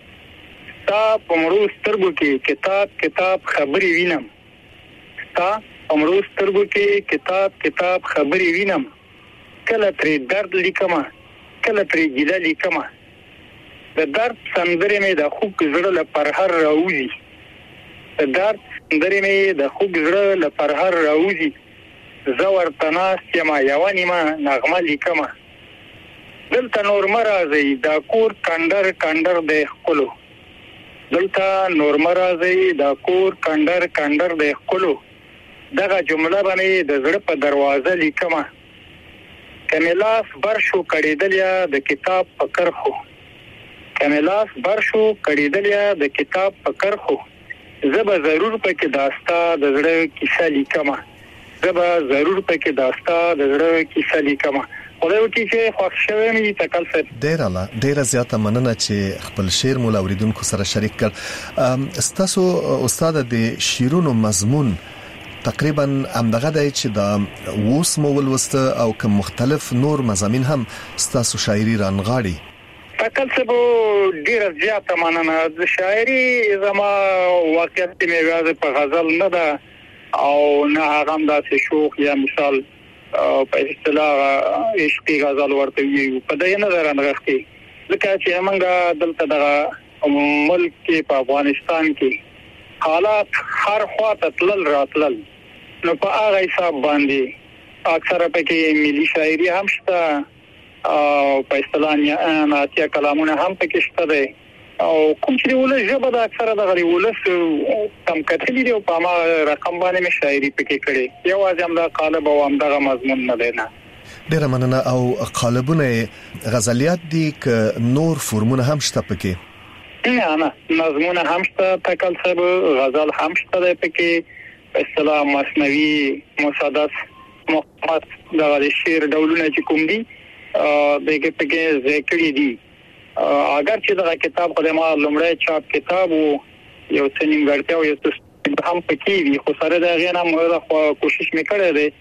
تا پمرو سترګو کې کتاب خبري وینم تا امروز سترګو کې کتاب خبري وینم کله ترې درد لیکم کله ترې ګیله لیکم د درد سندره مې د خوږ زړه له پرهر راوځي د درد سندره مې د خوږ زړه له پرهر راوځي زه ورته ناست یم یوه نیمه نغمه لیکم دلته نور مه راځئ دا کور کنډر دی ښکلو دلته نور مه راځئ دا کور کنډر دی ښکلو دغه جمله باندې د زړه په دروازه لیکم کملاس برشو کړیدلیا د کتاب فکر خو کملاس برشو کړیدلیا د کتاب فکر خو زبا ضرور پکې داستا د زړه کیسه لیکم زبا ضرور پکې داستا د زړه کیسه لیکم خدای وکړي چې خوښ شوی مې تکل سره ډیره زیاته مننه چې خپل شعر مول اوریدونکو سره شریک کړ. تاسو استاد د شعرونو مضمون تقریبا همدغه دی چې دا ووس مو ولوسته او کوم مختلف نور مضامین هم ستاسو شاعري رانغاړي. تکل څه ډیره زیاته مننه د شاعري زما واقعیت مې غواړم په غزل نه ده او نه هغه داسې شوق یا مثال په اصطلاح عشقي غزل ورته وي په دې نه رانغاړي ځکه چې موږ دلته د ملک کې په افغانستان کې حالات هر خواته تلل راتلل نو په هغه حساب باندې اکثره پکې ملي شاعري هم شته او په اصطلاح ناتیا کلامونه هم پکې شته دي او کوم چې ولې ژبه د اکثره د غری ولس کم کتلی دی په ما رقم باندې شاعري پکې کړي یو ځم دا قالب او هم دغه مضمون نه دی نه. ډیره مننه. او قالبونه غزلیات دي ک نور فورمونه هم شته پکې؟ نه نظمونه هم شته تکل صاحب غزل هم شته پکې اصطلاح مثنوي مسدس محمد د شعر ډولونه چې کوم دي دغه پکې ذکر دي اگر چې دا کتاب قدمه لومړی چاپ کتاب یو څه نیمګړتیا او یو څه هم پکې وي خو سره دا غیر هم کوشش میکړه دي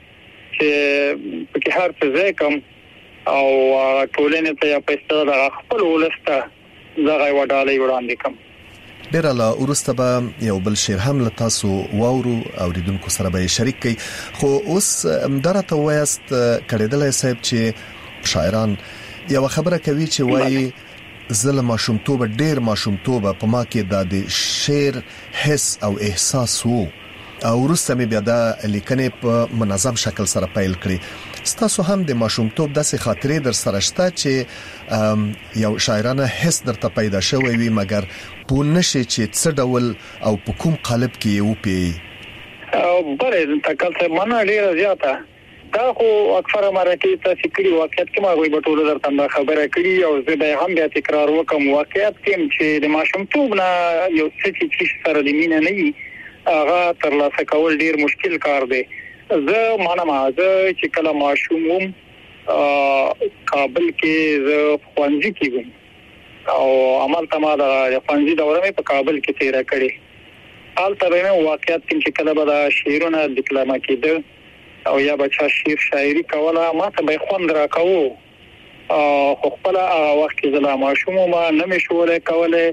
چې پکې هر څه ځای کم او ټولنې ته په اصطلاح خپل ولسته زغه وډالې وړاندې کوم. ډیر لا ورسته به یو بل شعر هم له تاسو واورو اوریدونکو سره به شریک کړي خو اوس درته وایست کړهدلای صاحب چې شاعران یو خبره کوي چې وایي ظلم ماشومتوب ډیر ماشومتوب په ما کې د شعر حس او احساس وو او ورسته مې بیا د لیکنې په منظم شکل سره پیل کړی. ستاسو هم د ماشومتوب داسې خاطرې در سره شته چې یو شاعرانه حس درته پیدا شوی وي مګر په نشي چې څه ډول او په کوم قالب کې یو پی بره تکل څه منه ډیره زیاته دا خو اکثره مرکه تاسو کړي واقعیت کې ما غوي بټول درته خبره کړي او زه به هم بیا تکرار وکم واقعیت کې چې د ماشومتوب نه یو څه چې سره د مینه نه وي هغه ترلاسه کول ډیر مشکل کار دی. زه مانه چې کله ماشوم وم کابل کې زه خوانځي کېږم او عمل تما د خوانځي دوره مې په کابل کې تیر کړې حالت به واقعیت چې کله به د شعرونه ډیپلوما کېده او یا بچا شعر شاعري کوله ما ته به خوند راکاو خو خپل هغه وخت کې زه ماشوم ما نه مې شولای کوله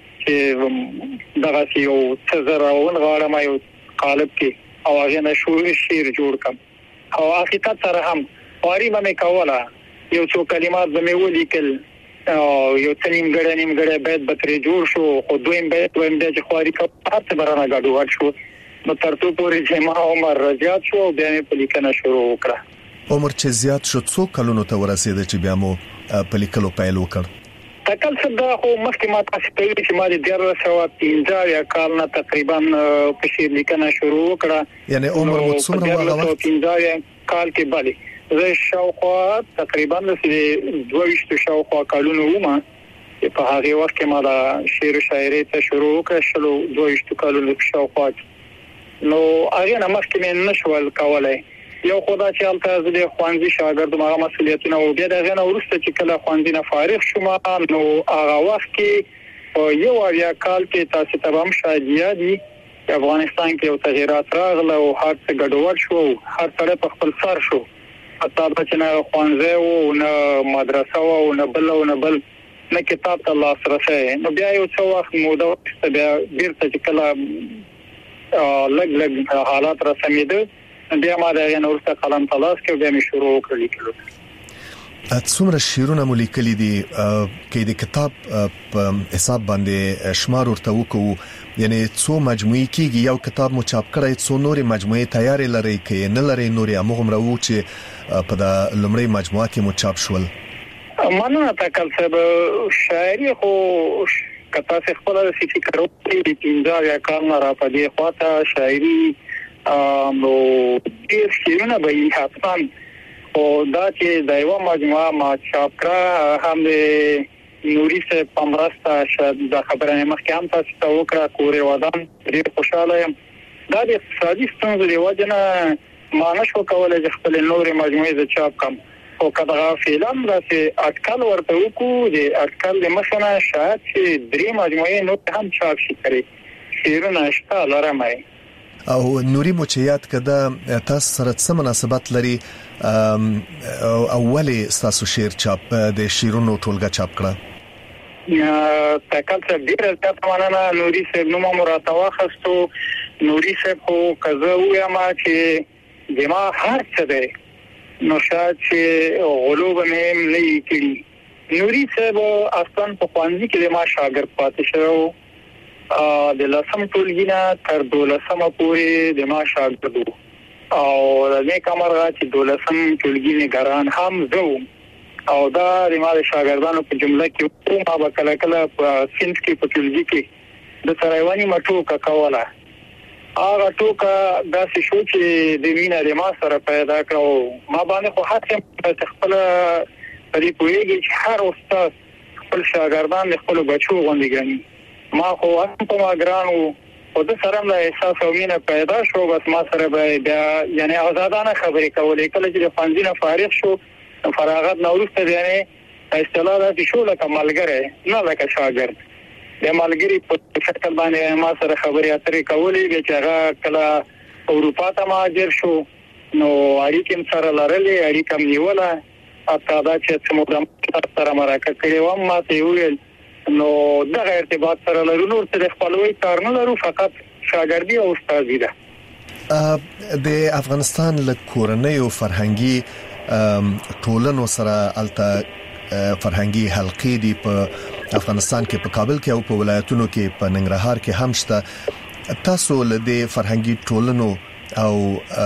چې دغه یو څه زره ونغاړم یو قالب کې او هغه نشور شعر جوړ کم او حقیقت سره هم واری مې کوله یو څو کلمات به ولیکل او یو تنیم ګړې بیت بکري جوړ شو خو دویم بیت چې خواري کوته برانه غاډو شو نو ترته پورې چې ما عمر زیات شو بیا مې په لیکنه شروع وکړه. عمر چې زیات شو څو کلونو ته ورسېد چې بیا مو په لیکلو پیل وکړ؟ تکل صدا خو مخکې ما تاسو ته ویل چې ما د 1315 کال نه تقریبا په شعر لیکنه شروع وکړه. یعنی عمر مو څومره وغوښت؟ 1315 کال کې bali زه شاوخوا تقریبا د 22 شاوخوا کالونو ومه په هغه وخت کې ما دا شعر و شاعري ته شروع کړل 22 کالونو شاوخوا نو هغه نه مخکې مې نشول کولای یو خدای چې الته د خوانزي شاګرد مغه مسولیتونه او بیا دغه نه ورسته چې کله خوانزي نه فارغ شوم نو هغه وخت کې یو یا کال کې تاسو ته هم شاید یادي افغانستان کې یو تغیرات راغله او هر څه ګډوډ شو هر څه په خپل سر شو حتی چې نه خوانزي او نه مدرسه او نه بل نه کتاب ته لاس رسي نو بیا یو څو وخت موده بیا بیرته چې کله لګ حالات را سمېده بیا ما دا یو ورته قلم تلاش کې بیا مې شروع کړل څومره شعرونه مو لیکلي دي کې د کتاب په حساب باندې شمار ورته وکړو یعنی څو مجموعي کېږي یو کتاب مو چاپ کړی څو نورې مجموعي تیار لري کې نه لري نورې هغه مرو چې په د لمړی مجموعه کې مو چاپ شول مننه تکل صاحب شاعري خو کته څه خپل فکر وکړي د پنځه یا کال را پدې خواته شاعري نو ډیر شعرونه به یې حتمان او دا چې د یو مجموعه ما چاپ کړه هم نوري سے پمرستا شاید دا خبره مخکې هم تاسو ته وکړه کورې ودان ډیر خوشاله یم دا د اقتصادي ستونزو دی وجنه ما نشو کولای چې خپل نوري مجموعه ز چاپ کم او کدا فلم راځي اټکل ورته وکړو د اټکل د مشنه شاید چې درې مجموعه نو هم چاپ شي کړي شیرونه شته لرمای او نوري مچيات کده تاسو سره څه مناسبت لري اولی تاسو شعر چاپ د شیرونو ټولګه چاپ کړه تکل څه ډیر تاسو مننه نوري صاحب نو مراد واخستو نوري صاحب خو کزه ویما چې دما هر څه ده نو شاید چې غلوب مې نه کړی نوري صاحب اصلا په خوانځي کې ما شاګرد پاتې شو د لسم ټولګینا تر 12مه پورې د ما شاګرد او د کمرغه چې 12م ټولګینې ګران هم زو او دا د ما شاګردانو په جمله کې ما به کله کله په سینټ کې په ټولګي کې د سرایواني مټو کا کوله هغه ټوکا داسې شو چې د مینا د ما سره پیدا کړو ما باندې خو حتی خپل پرې پوهیږي چې هر استاد خپل شاګردان خپل بچو غوندي ګڼي ما خو په ما ګرانو او د سره له احساس او مینا پیدا شو بس ما سره به یعنی آزادانه خبرې کولې کله چې د فنزینه فارغ شو فراغت نورسته یعنی اصطلاح د شو لکه ملګری نه لکه شاګرد د ملګری په شکل باندې ما سره خبرې اترې کولې چې هغه کله اروپا ته مهاجر شو نو اړیکې سره لرلې اړیکې نیوله اته دا چې څومره سره مرکه کړې و ما ته ویل نو دغه ارتباط سره لرونو تر خپلوي کار نه لرو فقط شاګردي او استادي ده د افغانستان له کورنۍ او فرهنګي ټولنو سره الته فرهنګي حلقې دی په افغانستان کې په کابل کې او په ولایتونو کې په ننګرهار کې هم شته تاسو له دې فرهنګي ټولنو او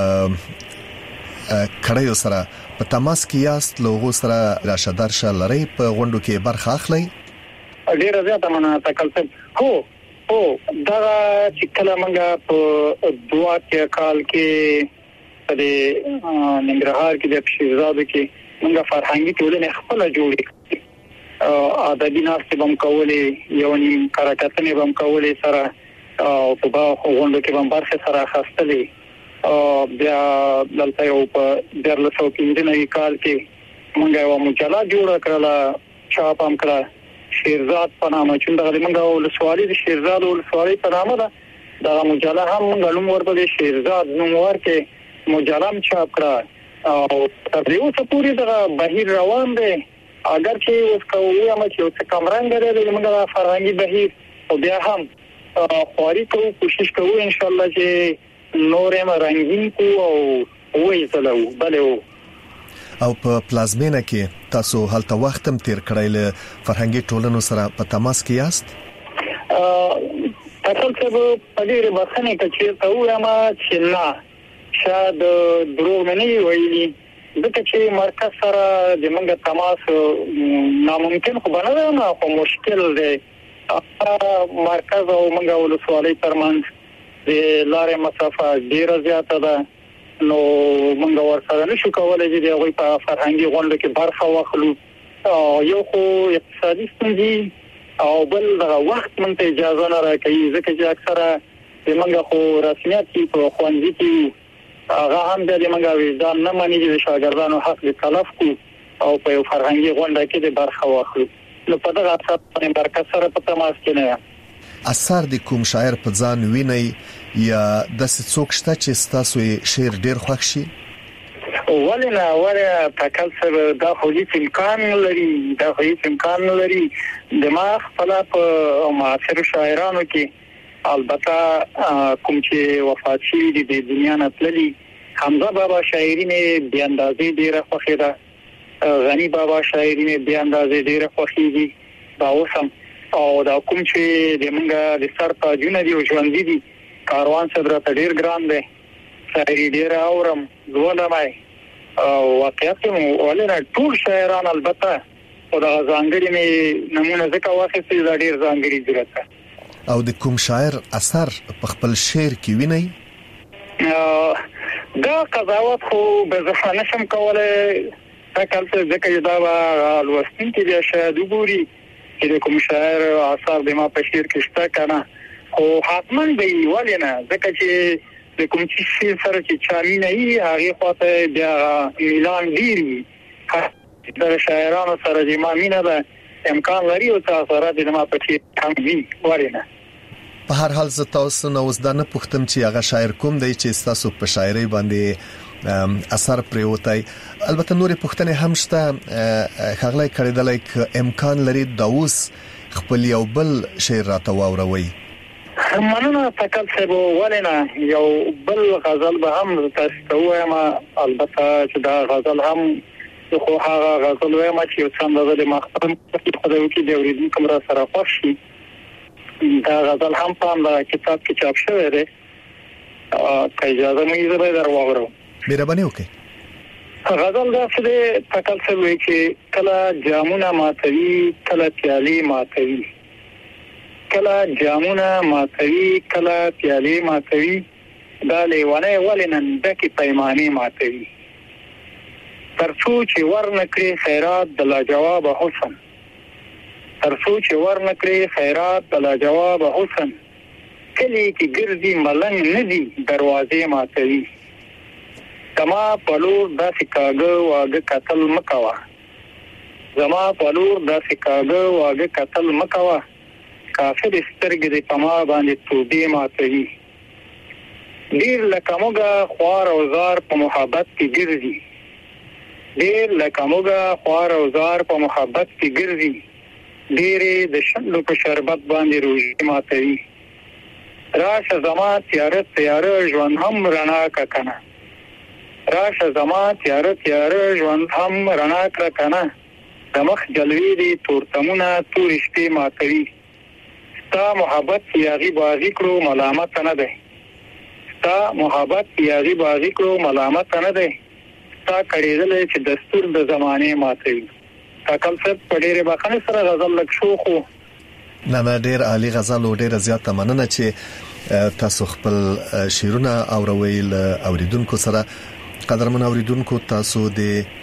کړهیو سره په تماس کې یاست لوغو سره راشدارشه لري په غونډو کې برخه اخلي ډیر زیاته مننه تکل هو دا چې کله موږ په دوا کې کال کې د ننګرهار کې د شیرزاد کې موږ فرهنګي ټولنه خپل جوړې ادبي ناستې بم کولې یو نیم کارکتنې بم کولې سره او په غونډو کې بم برخه سره خاصتلې بیا دلته یو په 2015 کال کې موږ یو مجله جوړه کړله چاپ هم کړه شیرزاد په نامه چې دغه موږ ولسوالۍ د شیرزاد ولسوالۍ په نامه ده دا مجله هم غلوم ورته شیرزاد نوم ورکه مجله هم چاپ کړه او تر دې اوسه پورې دا بهیر روان دی اگر چې اوس کوی هم چې اوس کمرنګ لري موږ د فرهنګي بهیر او بیا هم خوري کوو کوشش کوو ان شاء الله چې نورې مرنګین کو او وې زلو بلو او په پلازمینه کې تاسو هلته وخت هم تیر کړی له فرهنګي ټولنو سره په تماس کې یاست تاسو ته په دې بخښنه کې ته وایم چې نه شاید دروغ نه ویلي دغه چې مرکز سره د موږ تماس ناممکن خو بنه نه خو مشکل دی مرکز او موږ ولسوالۍ ترمنځ د لارې مسافه ډیره زیاته ده نو موږ ورسره نشو کولای چې هغه په فرهنګي غونډه کې برخه واخلو. یو خو اقتصادي ستونزې او بل د وخت موږ ته اجازه نه راکوي ځکه چې اکثره موږ خو رسمیت په خوندې کې هغه هم د موږ وجدان نه مانی چې شاګردانو حق دې تلف کو او په یو فرهنګي غونډه کې د برخه واخلو. نو په دغه اساس باندې مرکز سره په تماس کې نه یم. اثر د کوم شاعر په ځان ویني یا د څوک شته چې تاسو شعر ډیر خوښ شي؟ ولنه تکل سره دا خو هیڅ امکان نه لري د ما خپل په معاصر شاعرانو کې البته کوم چې وفات شوي دي د دنیا نه تللي حمزه بابا شاعري مې بیا اندازې ډیره خوښه ده، غنی بابا شاعري مې بیا اندازې ډیره خوښه دي دا اوسم. او دا کوم چې د منګه د سر تاجونه دی او ژوند دي کاروان صدر ته ډیر ګران دی شاعري ډیر اورم زولمای او واقعیت ولنه ټول شاعران البته او دا ځانګړي مې نمونه ځکه واخیستې دا ډیر ځانګړي ځکه. او د کوم شاعر اثر په خپل شعر کې ویني؟ دا قضاوت خو به زه نشم کولای تکل څه ځکه دا لوستین کې بیا شاید وګوري چې کوم شاعر اثر د ما په شعر کې شته کنه خو حتما به ولنه ځکه چې د کوم چې سره چې چامینه یې هغه خواته بیا اعلان دی د شاعرانو سره چې ما مینه ده امکان لري او تاثیرات د ما په شعر هم وي ولنه. په هر حال زه تاسو نو وزدانه پوښتم چې هغه شاعر کوم دی چې تاسو په شاعري باندې اثر پریوتای. البته نورې پوښتنې هم شته خغلای کړیدلای ک امکان لري د اوس خپل یو بل شعر راته واوروي. مننه تکل څه ولنه یو بل غزل به هم تاسو ته وایم البته چې دا غزل هم خو هغه غزل وایم چې څنګه د مختم خدای وکي د اوریدونکو کمره سره خوښ شي. دا غزل هم په کتاب کې چاپ شوی دی که اجازه مې زه به درواغورم. مهرباني وکړئ. غزل دا څه دی تکل څه وایي چې کله جامونه ماتوي کله پیالې ماتوي، کله جامونه ماتوي کله پیالې ماتوي، دا لیوانه ولنن دکې پیمانې ماتوي، ترڅو چې ورنکړي خیرات د لاجواب حسن، ترڅو چې ورنکړي خیرات د لاجواب حسن، کلی کې ګرځي ملنګ ندي دروازې ماتوي، زما پلور داسې کاغه واګه قتل مکوا، زما پلور داسې کاغه واګه قتل مکوا، کافر سترګې د پما باندې توبې ماتوي، ډیر لکه موږ خوار او زار په محبت کې ګرځي، ډیر لکه موږ خوار او زار په محبت کې ګرځي، ډېرې د شندو په شربت باندې روژې ماتوي، راشه زما تیاره تیاره ژوند هم رڼا کړه کنه، راشه زما تیاره تیاره ژوند هم رڼا کړه کنه، د مخ جلوې دي تورتمونه تورې شپې ماتوي، ستا محبت یاغي بازي کړو ملامت نه دی، ستا محبت یاغي بازي کړو ملامت نه دی، ستا کړېدلې چې دستور د زمانه ماتوي. تکل څه په ډېرې بخښنې سره غزل لک شو خو نه ډېر عالی غزل او ډېر زیاته مننه چې تاسو خپل شعرونه اوروي له اوریدونکو سره. قدرمن اوریدونکو تاسو د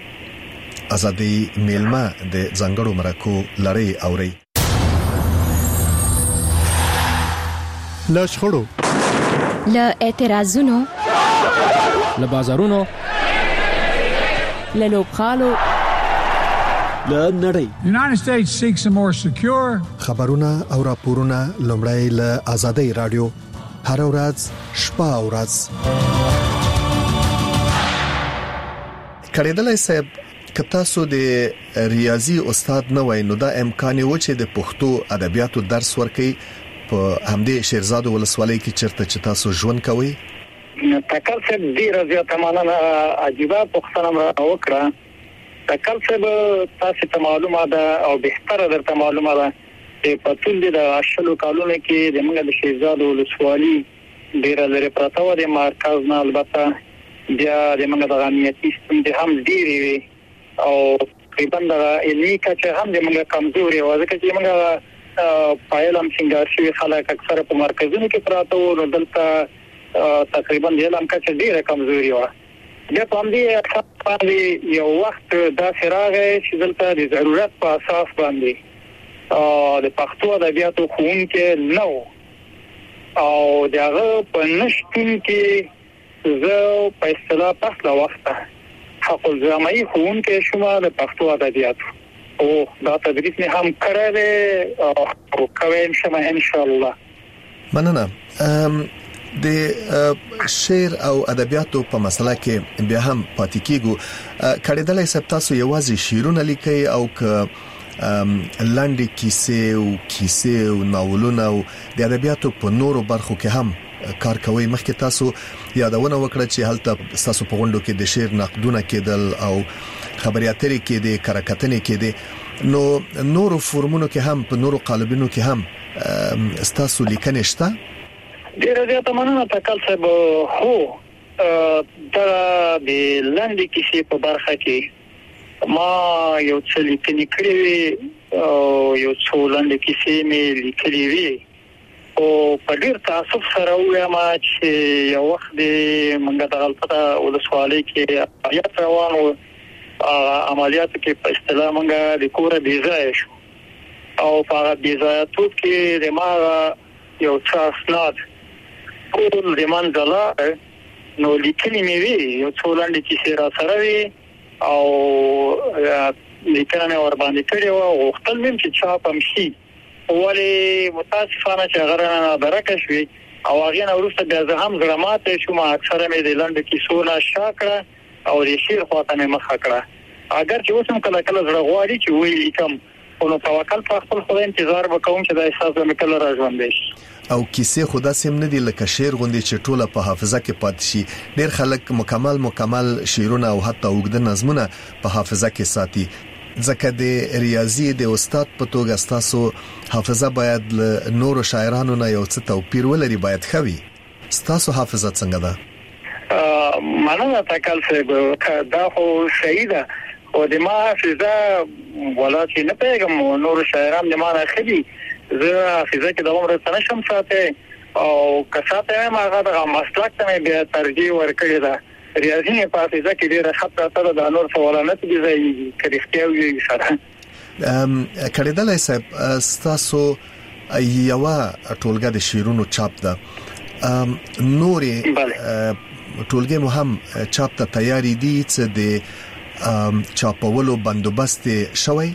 ازادي میلمه د ځنګړو مرکو لړۍ اوري. لا شخړو لا اعتراضونو لا بازارونو لا لوبخالو لا نړۍ. United States seeks a more secure خبرونه او راپورونه لومړی له ازادي رادیو هر ورځ شپه او ورځ کړیدلای صاحب کته سو د ریاضي استاد نه وای نو دا امکان و چې د پښتو ادبیاتو درس ورکړي په همدې شیرزاد ولسوالۍ کې چرته چې تاسو ژوند کوي. تکل څه ډیر زیاته مننه عجیبه پوښتنه وکړه. تکل څه تاسو ته معلومه ده او بهتره درته معلومه ده چې په ټول د اشلو کالونو کې د موږ د شیرزاد ولسوالۍ ډیر لري پراته و د مرکز نه البته بیا د موږ د امنیتي ستونزې هم ډېرې وي او تقریبا د علمي کچه هم د موږ کمزوري و ځکه چې موږ پایلم څنګه شي خلک اکثره په مرکزونو کې پراته و نو دلته تقریبا د علم کچه ډېره کمزوري و د پاندې باندې یو وخت دا سراغه چې دلته د ضرورت په اساس باندې د پښتو ادبیاتو ښوونکي نو او دغه په نشټون کې زه په اصطلاح په وخت حق الزامي ښوونکي شوم د پښتو ادبیاتو او دا تدریس نه هم کړل او کوم شمه ان شاء الله. مننه. د شعر او ادبیاتو په مسله کې بیا هم پاتې کیږو. کړهدلې سب تاسو یوازې شعرونه لیکي او ک لاندې کیسې او ناولونه او د ادبیاتو په نورو برخو کې هم کار کوي؟ مخکې تاسو یادونه وکړه چې هلته تاسو په غونډو کې د شعر نقدونه کېدل او خبري اترې کې د کارکتنې کې دي، نو نورو فورمونو کې هم په نورو قالبونو کې هم تاسو لیکنې شته؟ ډیره زیاته مننه تکل صاحب. هو دا د لاندې کیسې په برخه کې ما یو څه لیکنې کړې وي او یو څو لاندې کیسې مې لیکلې وي او په ډیر تاسف سره وایم چې یو وخت د منګه د غلطه ولسوالۍ کې عملیات روان و. عملیاتو کې په اصطلاح منګه د کور بیځای شو او په بیځایاتو کې د ما یو څه اسناد ټول د منځله نو لیکنې مې وی یو څو لاندې کیسې را سره وي او لیکنه ور باندې کړی و او خپل مم چې چاپ هم شي ولې متاسفانه چې غره درکه شوی او هغه نو وروسته بیا زه هم زړماته شوم. اکثره مې د لاندې کیسو نه شاکړه او د شعر خواته مې مخ کړه. اگر چې اوسم کله کله زړه غواړي چې وی لیکم نو توکل په خپل خدای انتظار وکوم چې د احساس مې کله راځوندې شي. او کیسې خدا سم نه دي لکه شعر غوندي چې ټوله په حافظه کې پاتې شي. ډېر خلک مکمل شعرونه او حتی اوږده نظمونه په حافظه کې ساتي. ځکه د ریاضي د استاد په توګه تاسو حافظه باید له نورو شاعرانو نه یو څه توپیر ولري، باید خوي. تاسو حافظه څنګه ده؟ مننه تکل صاحب. دا خو صحیح ده او د ما حافظه ولا چې نه پیغام نور شاعران د ما نه خدي زه حافظه کې د عمر سره شم ساته او کساته ما هغه د مسلک ته بیا ترجیح ورکړی ده. ریاضي په حافظه کې ډیره خطر تر د نور سوالات دي ځای کریختیو یې سره. کړهدلې صاحب تاسو یو ټولګه د شیرونو چاپ ده، نورې ټولګه مو هم چاپ ته تیاری دي چې د چاپولو بندوبست شوی؟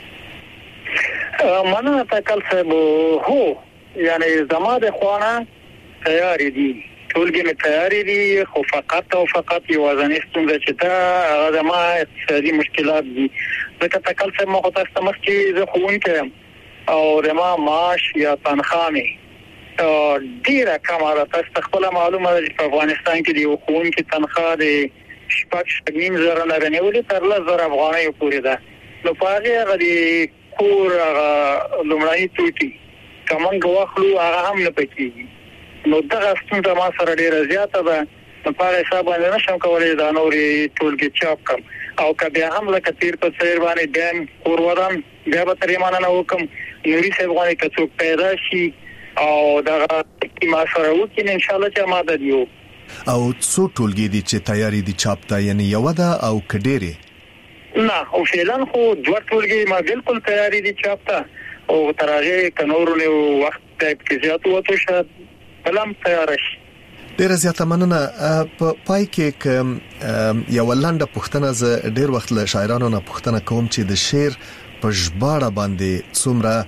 مننه تکل صاحب. هو یعنی زما د خوانه تیاری دي، ټولګه می تیاری دي، خو فقط او فقط یو ځانې ستونزه چې دا زما اقتصادي مشکلات دي. ځکه تکل صاحب مخ تاسو ته مخکې زه ښوونکی او زما معاش یا تنخواه می ډیره کمه ده. تاسو خپل معلومه ده چې په افغانستان کې د ښوونکي تنخواه د شپږ زره نه رنولې تر 10,000 افغانۍ پورې ده. نو په هغه د کور لومړی توټي کومنګ واخلو هغه هم نه پکېږي. نو دغه ستونزه ما سره ډیره زیاته ده. په هغه حساب باندې نشم کولای دا نورې ټولګي چاپ کړم او کبه هم لکه تیر په څیر باندې دیم کور ودان بیا به ترې مانه نه وکم. نوري څه غواړي چې څوک پیدا شي او دغه ما سره وکړي ان شاء الله چې ما د دیو. او څو ټولګي دي چې تیاری دي چاپ ته، یعنی یو ده او کډيري؟ نه او فعلا خو دوه ټولګي ما بالکل تیاری دي چاپ ته او ترغه کنورونه وخت کې زیات وته شد بلم تیار شي. ډیر زیاته مننه. په پای کې یو لاندې پوښتنه ز ډیر وخت له شاعرانو نه پوښتنه کوم چې د شعر په ژباړه باندې څومره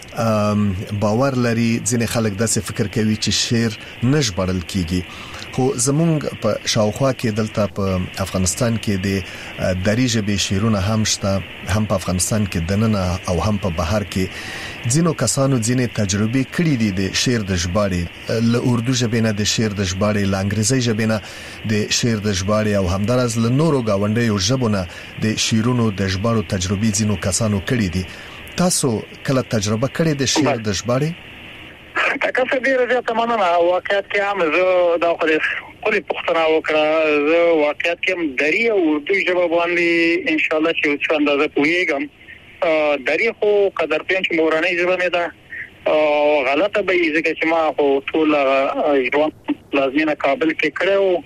باور لري. ځینې خلک داسې فکر کوي چې شعر نشبړل کیږي، خو زمونږ په شاوخوا کې دلته په افغانستان کې د دری ژبې شعرونه هم شته، هم په افغانستان کې دننه او هم په بهر کې. ځینو کسانو ځینې تجربه کړې دي د شعر د ژباړې، له اردو ژبې نه د شعر د ژباړې، له انګریزي ژبې نه د شعر د ژباړې او همدارس له نورو گاونډیو ژبو نه د شعرونو د ژباړو تجربه ځینو کسانو کړې دي. تاسو کله تجربه کړې د شعر د ژباړې؟ تاسو ډیر زیاته مننه. واقعیت کې هم زه دا خپل پوښتنه وکړه. زه واقعیت کې هم دری او اردو ژبه باندې ان شاء الله چې څه اندازه پوهیږم. دری خو قدر پېن چې مورانه ژبه مې ده او غلطه به یې ځکه چې ما خو ټول ژوند لازمینه کابل کې کړو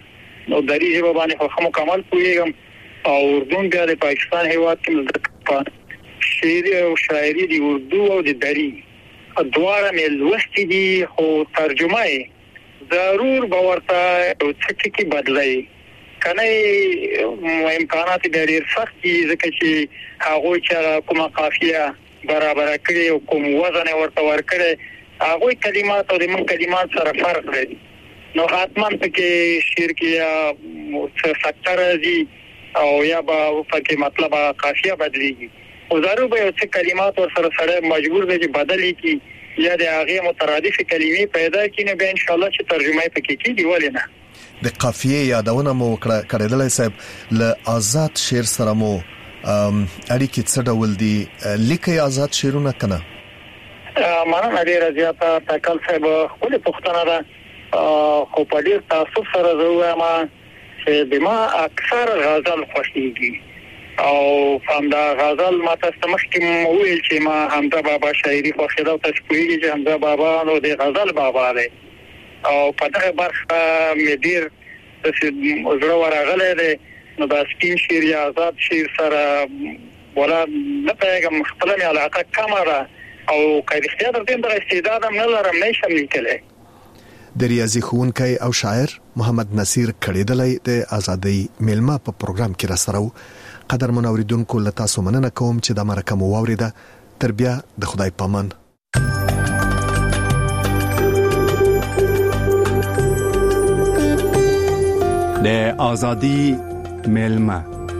نو دری ژبه باندې خو مکمل پوهیږم او اردو بیا د پاکستان هیواد کې شعر او شاعري دی اردو او د دری دواړه مې لوستي دي خو ترجمه یې ضرور باورته او څه کې بدلای کنه امکانات ډېر سخت دي ځکه چې هغه چې کومه قافیه برابر کړي او کوم وزن ورته ورکړي هغه کلمات او د من کلمات سره فرق لري نو حتما پکې شعر کې یا فکتر دي او یا به پکې مطلب قافیه بدليږي او ضرور به څه کلمات ور سره مجبور دي چې بدلي کی یا د هغه مترادف کلمې پیدا کینې به ان شاء الله چې ترجمه پکې کیږي ولینه د قافیه یادونه مو کړدلای صاحب له آزاد شعر سره مو اړیکې څه ډول دي لیکي آزاد شعرونه کنه مننه ډیره زیاته تکل صاحب خپل پښتنه ده خو په ډیر تاسو سره زه ما چې بما اکثر غزل خوښیږي او فهمدا غزل ما تاسو مخکې ویل چې ما حمزه بابا شاعري خوښیده او تاسو کوی چې حمزه بابا نو د غزل بابا دی او په دغه برخه مې ډیر د زړه ورغله ده نو د سپین شعر یا آزاد شعر سره ولا نه پیغام خپل نه علاقه کمره او کله اختیار دې د استعداد نه لرم نشم لیکلای د ریاضي ښوونکی او شاعر محمد نصیر کړیدلای د ازادۍ میلمه په پروګرام کې را سره قدر منوریدونکو له تاسو مننه کوم چې د مرکه مو واوریده تر بیا د خدای پامان د ازادۍ میلمه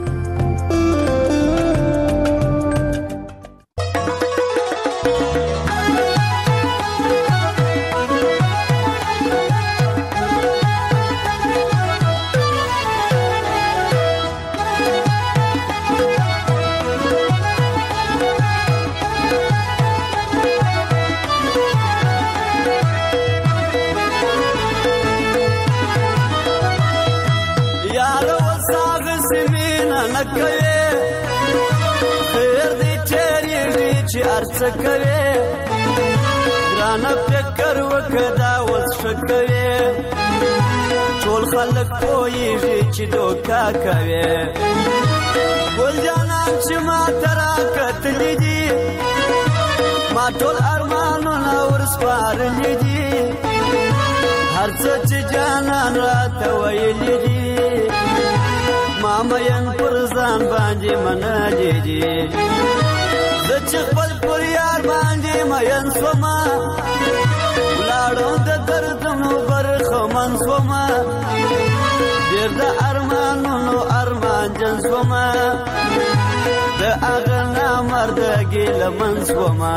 سکوي ګرانه فکر وکدا وس شکوي ټول خلک پويږي چې دوکا کوي ګل جانان چې ما ترا کتلې دي ما ټول ارمانونه ورسپارلې دي هر څه چې جانان راته ویلې دي ما مېن پر ځان باندې منلې دي چې خپل پر یار باندې مېن سوما لاړو د دردونو برخه من سوما ډېر د ارمانونو ارمان جن سوما د اغنا مرد ګل من سوما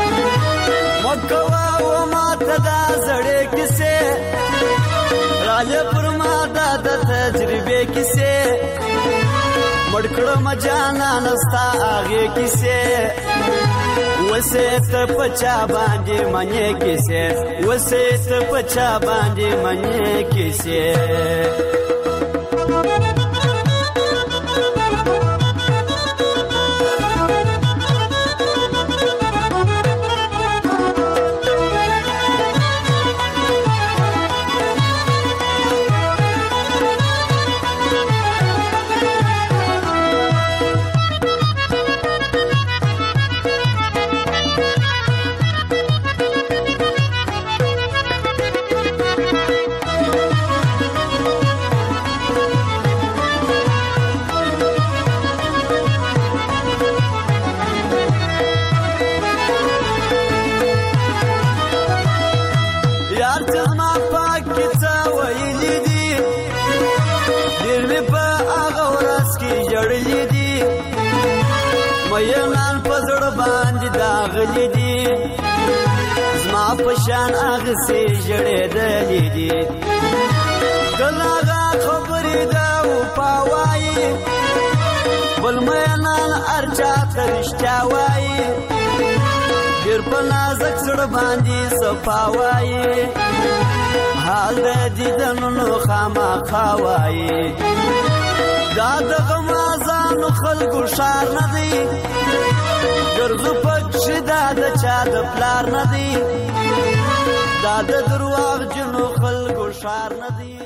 مکوا و ما تدا زړې کیسه راځه پر ما د تجربه کیسه مړکړه مجانا نستا هغه کیسه وسه ته پچا باندې منې کیسه وسه ته پچا باندې منې کیسه پشان اغه سي جړې دلې دي کلاغه خبرې دا و پاوای بل مېنان ارچا ترشتیا وای ډېر په نازک سړ باندې صفاوای حال دې دنو خامہ خاوای دا د غمازانو خلکو شار نه دی ګرځو پښ دا د چا د پلار نه دی دا د درواغ جنو خلکو شار نه دی